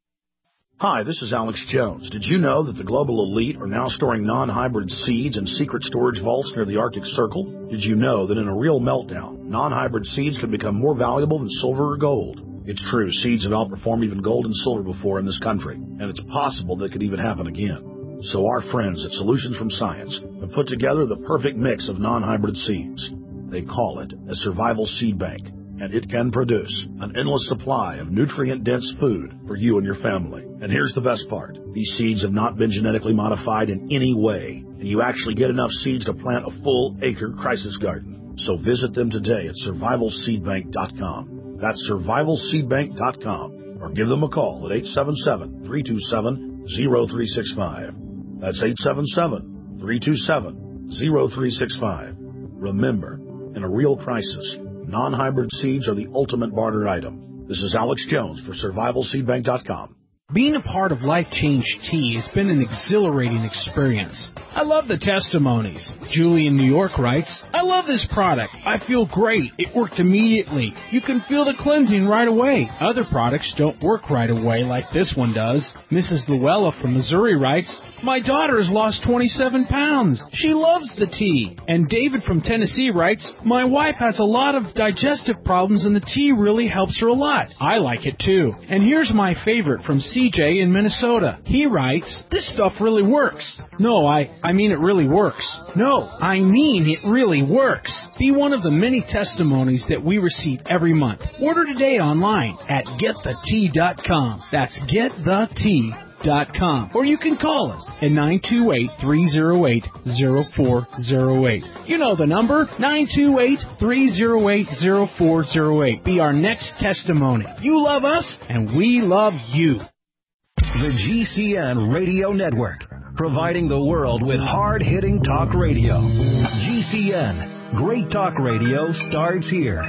Hi, this is Alex Jones. Did you know that the global elite are now storing non-hybrid seeds in secret storage vaults near the Arctic Circle? Did you know that in a real meltdown, non-hybrid seeds can become more valuable than silver or gold? It's true, seeds have outperformed even gold and silver before in this country, and it's possible that could even happen again. So our friends at Solutions from Science have put together the perfect mix of non-hybrid seeds. They call it a survival seed bank, and it can produce an endless supply of nutrient-dense food for you and your family. And here's the best part. These seeds have not been genetically modified in any way, and you actually get enough seeds to plant a full-acre crisis garden. So visit them today at survival seed bank dot com. That's survival seed bank dot com. Or give them a call at eight seven seven, three two seven, zero three six five. That's eight seven seven, three two seven, zero three six five. Remember, in a real crisis, non-hybrid seeds are the ultimate barter item. This is Alex Jones for survival seed bank dot com. Being a part of Life Change Tea has been an exhilarating experience. I love the testimonies. Julie in New York writes, I love this product. I feel great. It worked immediately. You can feel the cleansing right away. Other products don't work right away like this one does. Missus Luella from Missouri writes, my daughter has lost twenty-seven pounds. She loves the tea. And David from Tennessee writes, my wife has a lot of digestive problems and the tea really helps her a lot. I like it too. And here's my favorite from C J in Minnesota. He writes, this stuff really works. No, I, I mean it really works. No, I mean it really works. Be one of the many testimonies that we receive every month. Order today online at get the tea dot com. That's get the tea dot com. Or you can call us at nine two eight, three oh eight, oh four oh eight. You know the number, nine two eight, three oh eight, oh four oh eight. Be our next testimony. You love us, and we love you. The G C N Radio Network, providing the world with hard-hitting talk radio. G C N, great talk radio starts here.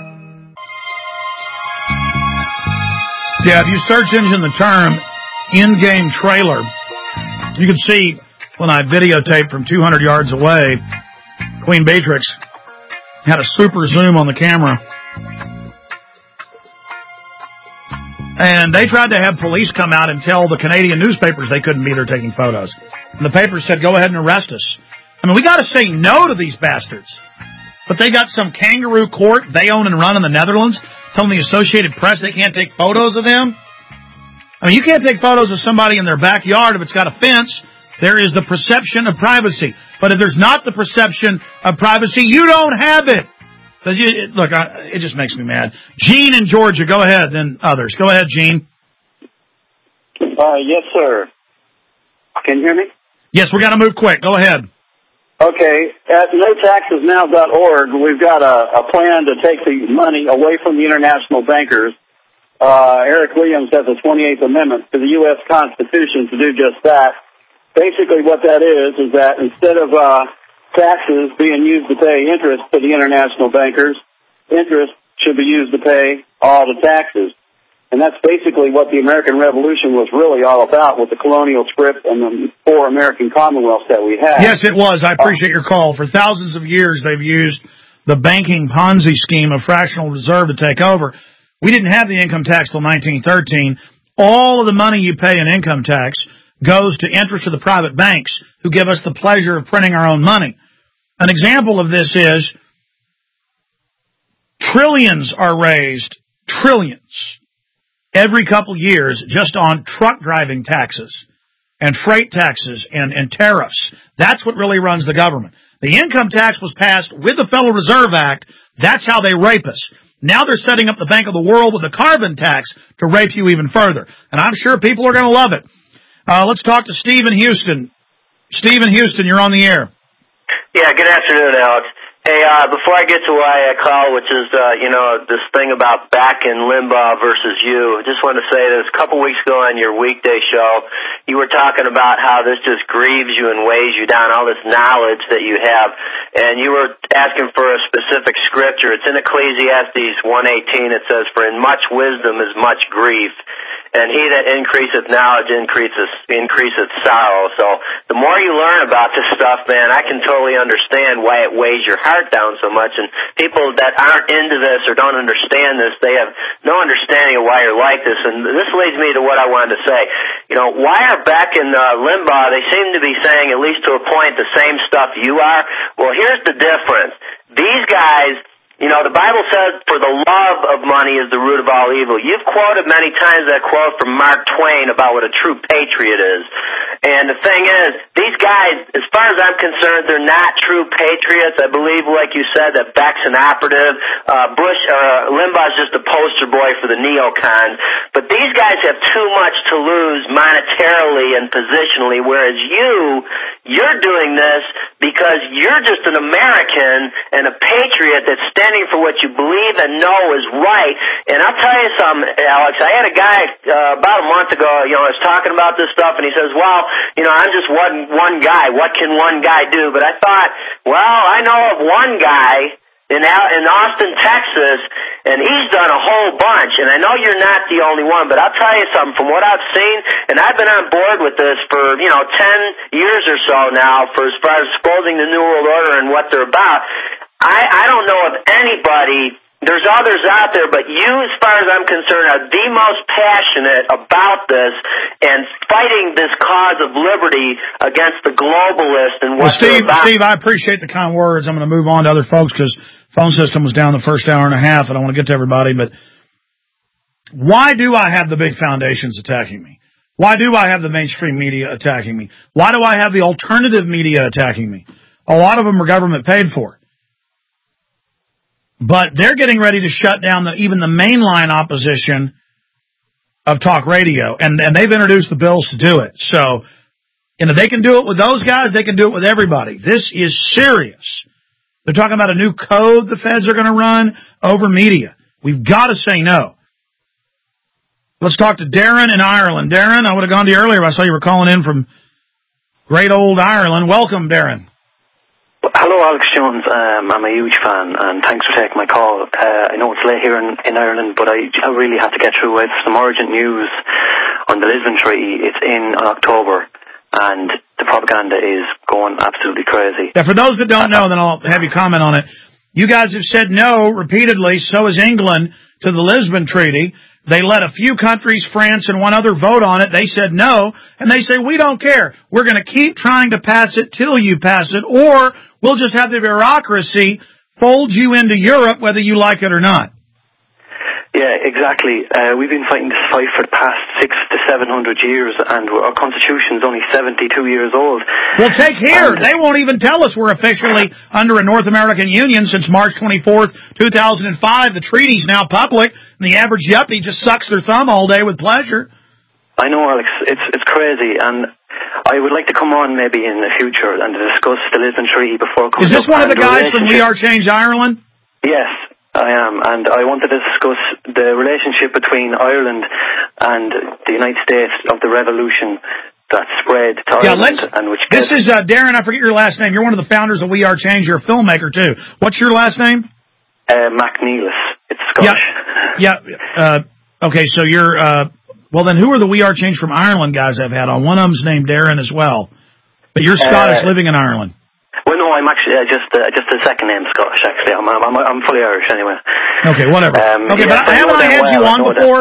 Yeah, if you search engine the term in-game trailer, you can see when I videotaped from two hundred yards away, Queen Beatrix had a super zoom on the camera. And they tried to have police come out and tell the Canadian newspapers they couldn't be there taking photos. And the papers said, go ahead and arrest us. I mean, we got to say no to these bastards. But they got some kangaroo court they own and run in the Netherlands telling the Associated Press they can't take photos of them. I mean, you can't take photos of somebody in their backyard if it's got a fence. There is the perception of privacy. But if there's not the perception of privacy, you don't have it. You, look, I, it just makes me mad. Gene in Georgia, go ahead, then others. Go ahead, Gene. Uh, yes, sir. Can you hear me? Yes, we got to move quick. Go ahead. Okay. At no taxes now dot org, we've got a, a plan to take the money away from the international bankers. Uh, Eric Williams has a twenty-eighth Amendment to the U S Constitution to do just that. Basically what that is, is that instead of uh, taxes being used to pay interest to the international bankers, interest should be used to pay all the taxes. And that's basically what the American Revolution was really all about, with the colonial script and the four American Commonwealths that we had. Yes, it was. I appreciate your call. For thousands of years, they've used the banking Ponzi scheme of fractional reserve to take over. We didn't have the income tax till nineteen thirteen. All of the money you pay in income tax goes to interest to the private banks who give us the pleasure of printing our own money. An example of this is trillions are raised, trillions, every couple years just on truck driving taxes and freight taxes and, and tariffs. That's what really runs the government. The income tax was passed with the Federal Reserve Act. That's how they rape us. Now they're setting up the Bank of the World with a carbon tax to rape you even further. And I'm sure people are going to love it. Uh, let's talk to Steve in Houston. Steve in Houston, you're on the air. Yeah, good afternoon, Alex. Hey, uh, before I get to why I call, which is, uh, you know, this thing about back in Limbaugh versus you, I just wanted to say this. A couple weeks ago on your weekday show, you were talking about how this just grieves you and weighs you down, all this knowledge that you have, and you were asking for a specific scripture. It's in Ecclesiastes one eighteen. It says, "For in much wisdom is much grief, and he that increaseth knowledge increaseth, increaseth sorrow." So the more you learn about this stuff, man, I can totally understand why it weighs your heart down so much. And people that aren't into this or don't understand this, they have no understanding of why you're like this. And this leads me to what I wanted to say. You know, why are back in uh, Limbaugh, they seem to be saying, at least to a point, the same stuff you are? Well, here's the difference. These guys... You know, the Bible says, for the love of money is the root of all evil. You've quoted many times that quote from Mark Twain about what a true patriot is. And the thing is, these guys, as far as I'm concerned, they're not true patriots. I believe, like you said, that Beck's an operative. Uh, Bush, uh, Limbaugh's just a poster boy for the neocons. But these guys have too much to lose monetarily and positionally, whereas you, you're doing this because you're just an American and a patriot that's standing for what you believe and know is right. And I'll tell you something, Alex, I had a guy uh, about a month ago, you know, I was talking about this stuff, and he says, well, you know, I'm just one, one guy. What can one guy do? But I thought, well, I know of one guy in, in Austin, Texas, and he's done a whole bunch. And I know you're not the only one, but I'll tell you something, from what I've seen, and I've been on board with this for, you know, ten years or so now, for as far as exposing the New World Order and what they're about, I, I don't know of anybody, there's others out there, but you, as far as I'm concerned, are the most passionate about this and fighting this cause of liberty against the globalists and what well, Steve, they're about. Steve, I appreciate the kind words. I'm going to move on to other folks because phone system was down the first hour and a half, and I want to get to everybody. But why do I have the big foundations attacking me? Why do I have the mainstream media attacking me? Why do I have the alternative media attacking me? A lot of them are government paid for. But they're getting ready to shut down the, even the mainline opposition of talk radio, and, and they've introduced the bills to do it. So, you know, they can do it with those guys, they can do it with everybody. This is serious. They're talking about a new code the feds are going to run over media. We've got to say no. Let's talk to Darren in Ireland. Darren, I would have gone to you earlier. I saw you were calling in from great old Ireland. Welcome, Darren. Hello, Alex Jones. Um, I'm a huge fan, and thanks for taking my call. Uh, I know it's late here in, in Ireland, but I, I really have to get through. I have some urgent news on the Lisbon Treaty. It's in October, and the propaganda is going absolutely crazy. Yeah, for those that don't know, then I'll have you comment on it. You guys have said no repeatedly, so has England, to the Lisbon Treaty. They let a few countries, France and one other, vote on it. They said no, and they say, we don't care. We're going to keep trying to pass it till you pass it, or we'll just have the bureaucracy fold you into Europe whether you like it or not. Yeah, exactly. Uh, we've been fighting this fight for the past six to seven hundred years, and our Constitution's only seventy-two years old. Well, take here. And they won't even tell us we're officially under a North American Union since March twenty-fourth, two thousand five. The treaty's now public, and the average yuppie just sucks their thumb all day with pleasure. I know, Alex. It's it's crazy, and I would like to come on maybe in the future and discuss the Lisbon Treaty before it comes Is this up, one of the and guys from We Are Change Ireland? Yes, I am, and I wanted to discuss the relationship between Ireland and the United States of the revolution that spread to yeah, Ireland. Let's, and which this is uh, Darren, I forget your last name. You're one of the founders of We Are Change. You're a filmmaker, too. What's your last name? Uh, MacNeilis. It's Scottish. Yeah, yeah uh, okay, so you're... Uh, well, then who are the We Are Change from Ireland guys I've had on? One of them's named Darren as well. But you're Scottish, uh, living in Ireland. Well, no, I'm actually uh, just uh, just the second name Scottish. Actually, I'm I'm I'm fully Irish anyway. Okay, whatever. Um, okay, yeah, but I haven't I had well, you on before?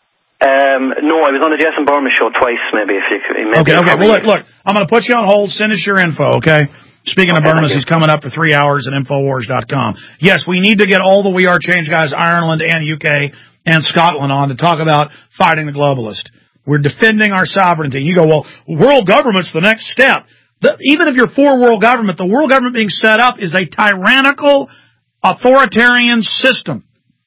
Um, no, I was on the Jason Burma show twice, maybe. If you could, maybe okay, okay. Well, look, look, I'm going to put you on hold. Send us your info, okay? Speaking okay, of Burmas, he's coming up for three hours at Infowars dot com. Yes, we need to get all the We Are Change guys, Ireland and U K and Scotland, on to talk about fighting the globalist. We're defending our sovereignty. You go, well, world government's the next step. The, even if you're for world government, the world government being set up is a tyrannical, authoritarian system.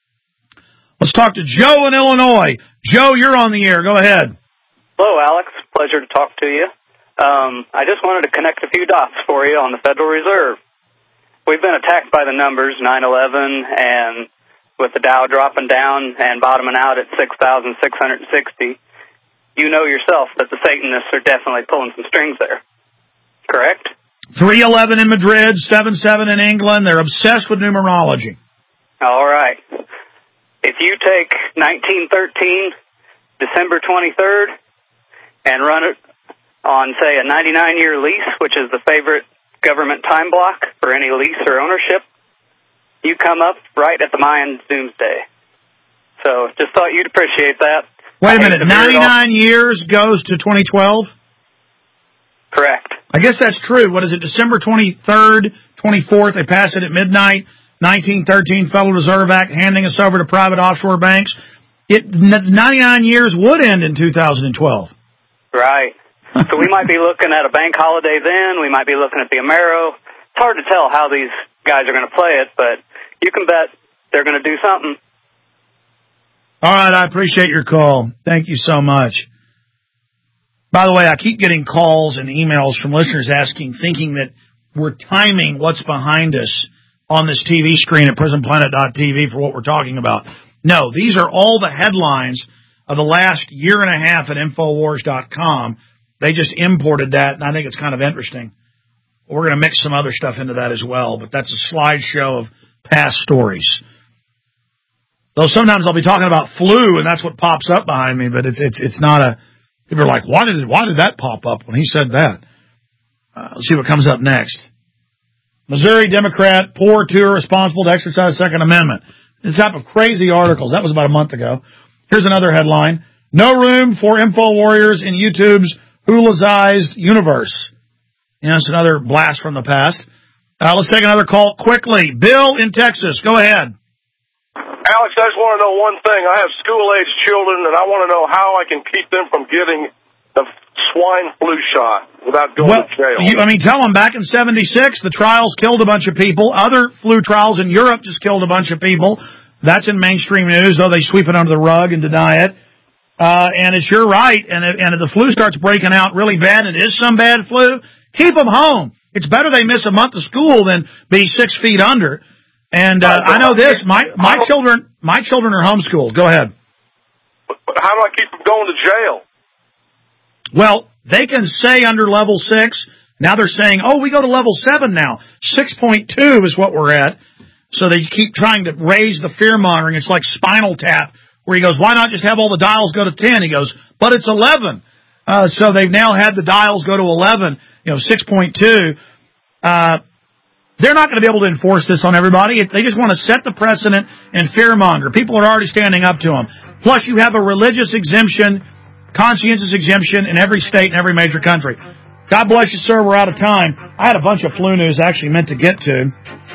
Let's talk to Joe in Illinois. Joe, you're on the air. Go ahead. Hello, Alex. Pleasure to talk to you. Um, I just wanted to connect a few dots for you on the Federal Reserve. we've been attacked by the numbers, nine eleven, and with the Dow dropping down and bottoming out at six thousand six hundred sixty. You know yourself that the Satanists are definitely pulling some strings there. Correct? three eleven in Madrid, seven seven in England. They're obsessed with numerology. All right. If you take nineteen thirteen, December twenty-third, and run it on, say, a ninety-nine year lease, which is the favorite government time block for any lease or ownership, you come up right at the Mayan doomsday. So just thought you'd appreciate that. Wait a minute, ninety-nine years goes to twenty twelve? Correct. I guess that's true. What is it, December twenty-third, twenty-fourth, they pass it at midnight, nineteen thirteen Federal Reserve Act, handing us over to private offshore banks. It ninety-nine years would end in two thousand twelve. Right. So we might be looking at a bank holiday then. We might be looking at the Amero. It's hard to tell how these guys are going to play it, but you can bet they're going to do something. All right, I appreciate your call. Thank you so much. By the way, I keep getting calls and emails from listeners asking, thinking that we're timing what's behind us on this T V screen at prison planet dot t v for what we're talking about. No, these are all the headlines of the last year and a half at infowars dot com. They just imported that, and I think it's kind of interesting. We're going to mix some other stuff into that as well, but that's a slideshow of past stories. Though sometimes I'll be talking about flu, and that's what pops up behind me, but it's it's it's not a... People are like, why did it, why did that pop up when he said that? Uh, let's see what comes up next. Missouri Democrat, poor to irresponsible to exercise Second Amendment. This type of crazy articles. That was about a month ago. Here's another headline. No room for info warriors in YouTube's Hulazized universe. You know, it's another blast from the past. Uh, let's take another call quickly. Bill in Texas, go ahead. Alex, I just want to know one thing. I have school-age children, and I want to know how I can keep them from getting the swine flu shot without going well, to jail. You, I mean, tell them back in seventy-six, the trials killed a bunch of people. Other flu trials in Europe just killed a bunch of people. That's in mainstream news, though they sweep it under the rug and deny it. Uh, and it's you're right, and, it, and if the flu starts breaking out really bad, and it is some bad flu, keep them home. It's better they miss a month of school than be six feet under. And uh, I know this, my my children my children are homeschooled. Go ahead. But how do I keep them going to jail? Well, they can say under level six. Now they're saying, oh, we go to level seven now. six point two is what we're at. So they keep trying to raise the fear-mongering. It's like Spinal Tap, where he goes, why not just have all the dials go to ten? He goes, but it's eleven. Uh, so they've now had the dials go to eleven, you know, six point two. Uh, they're not going to be able to enforce this on everybody. They just want to set the precedent and fearmonger. People are already standing up to them. Plus, you have a religious exemption, conscientious exemption in every state and every major country. God bless you, sir. We're out of time. I had a bunch of flu news I actually meant to get to.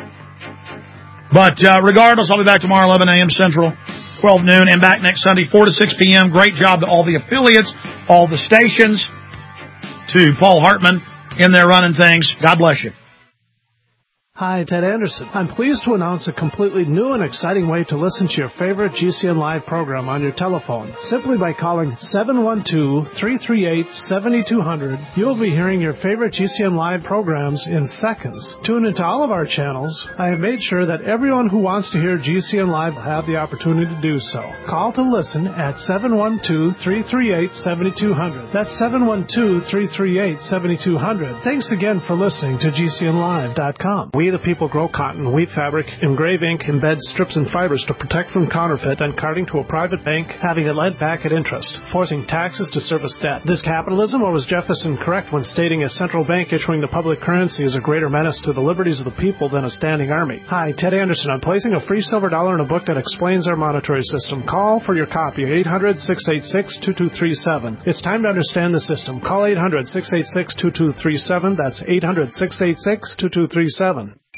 But uh, regardless, I'll be back tomorrow, eleven a.m. Central, twelve noon, and back next Sunday, four to six p.m. Great job to all the affiliates, all the stations, to Paul Hartman in there running things. God bless you. Hi, Ted Anderson. I'm pleased to announce a completely new and exciting way to listen to your favorite G C N Live program on your telephone. Simply by calling seven one two, three three eight, seven two zero zero, you'll be hearing your favorite G C N Live programs in seconds. Tune into all of our channels. I have made sure that everyone who wants to hear G C N Live will have the opportunity to do so. Call to listen at seven one two, three three eight, seven two zero zero. That's seven one two, three three eight, seven two zero zero. Thanks again for listening to G C N live dot com. We the people grow cotton, weave fabric, engrave ink, embed strips and fibers to protect from counterfeit and carting to a private bank, having it lent back at interest, forcing taxes to service debt. This capitalism, or was Jefferson correct when stating a central bank issuing the public currency is a greater menace to the liberties of the people than a standing army? Hi, Ted Anderson. I'm placing a free silver dollar in a book that explains our monetary system. Call for your copy, eight hundred, six eight six, two two three seven. It's time to understand the system. Call eight hundred, six eight six, two two three seven. That's eight hundred, six eight six, two two three seven.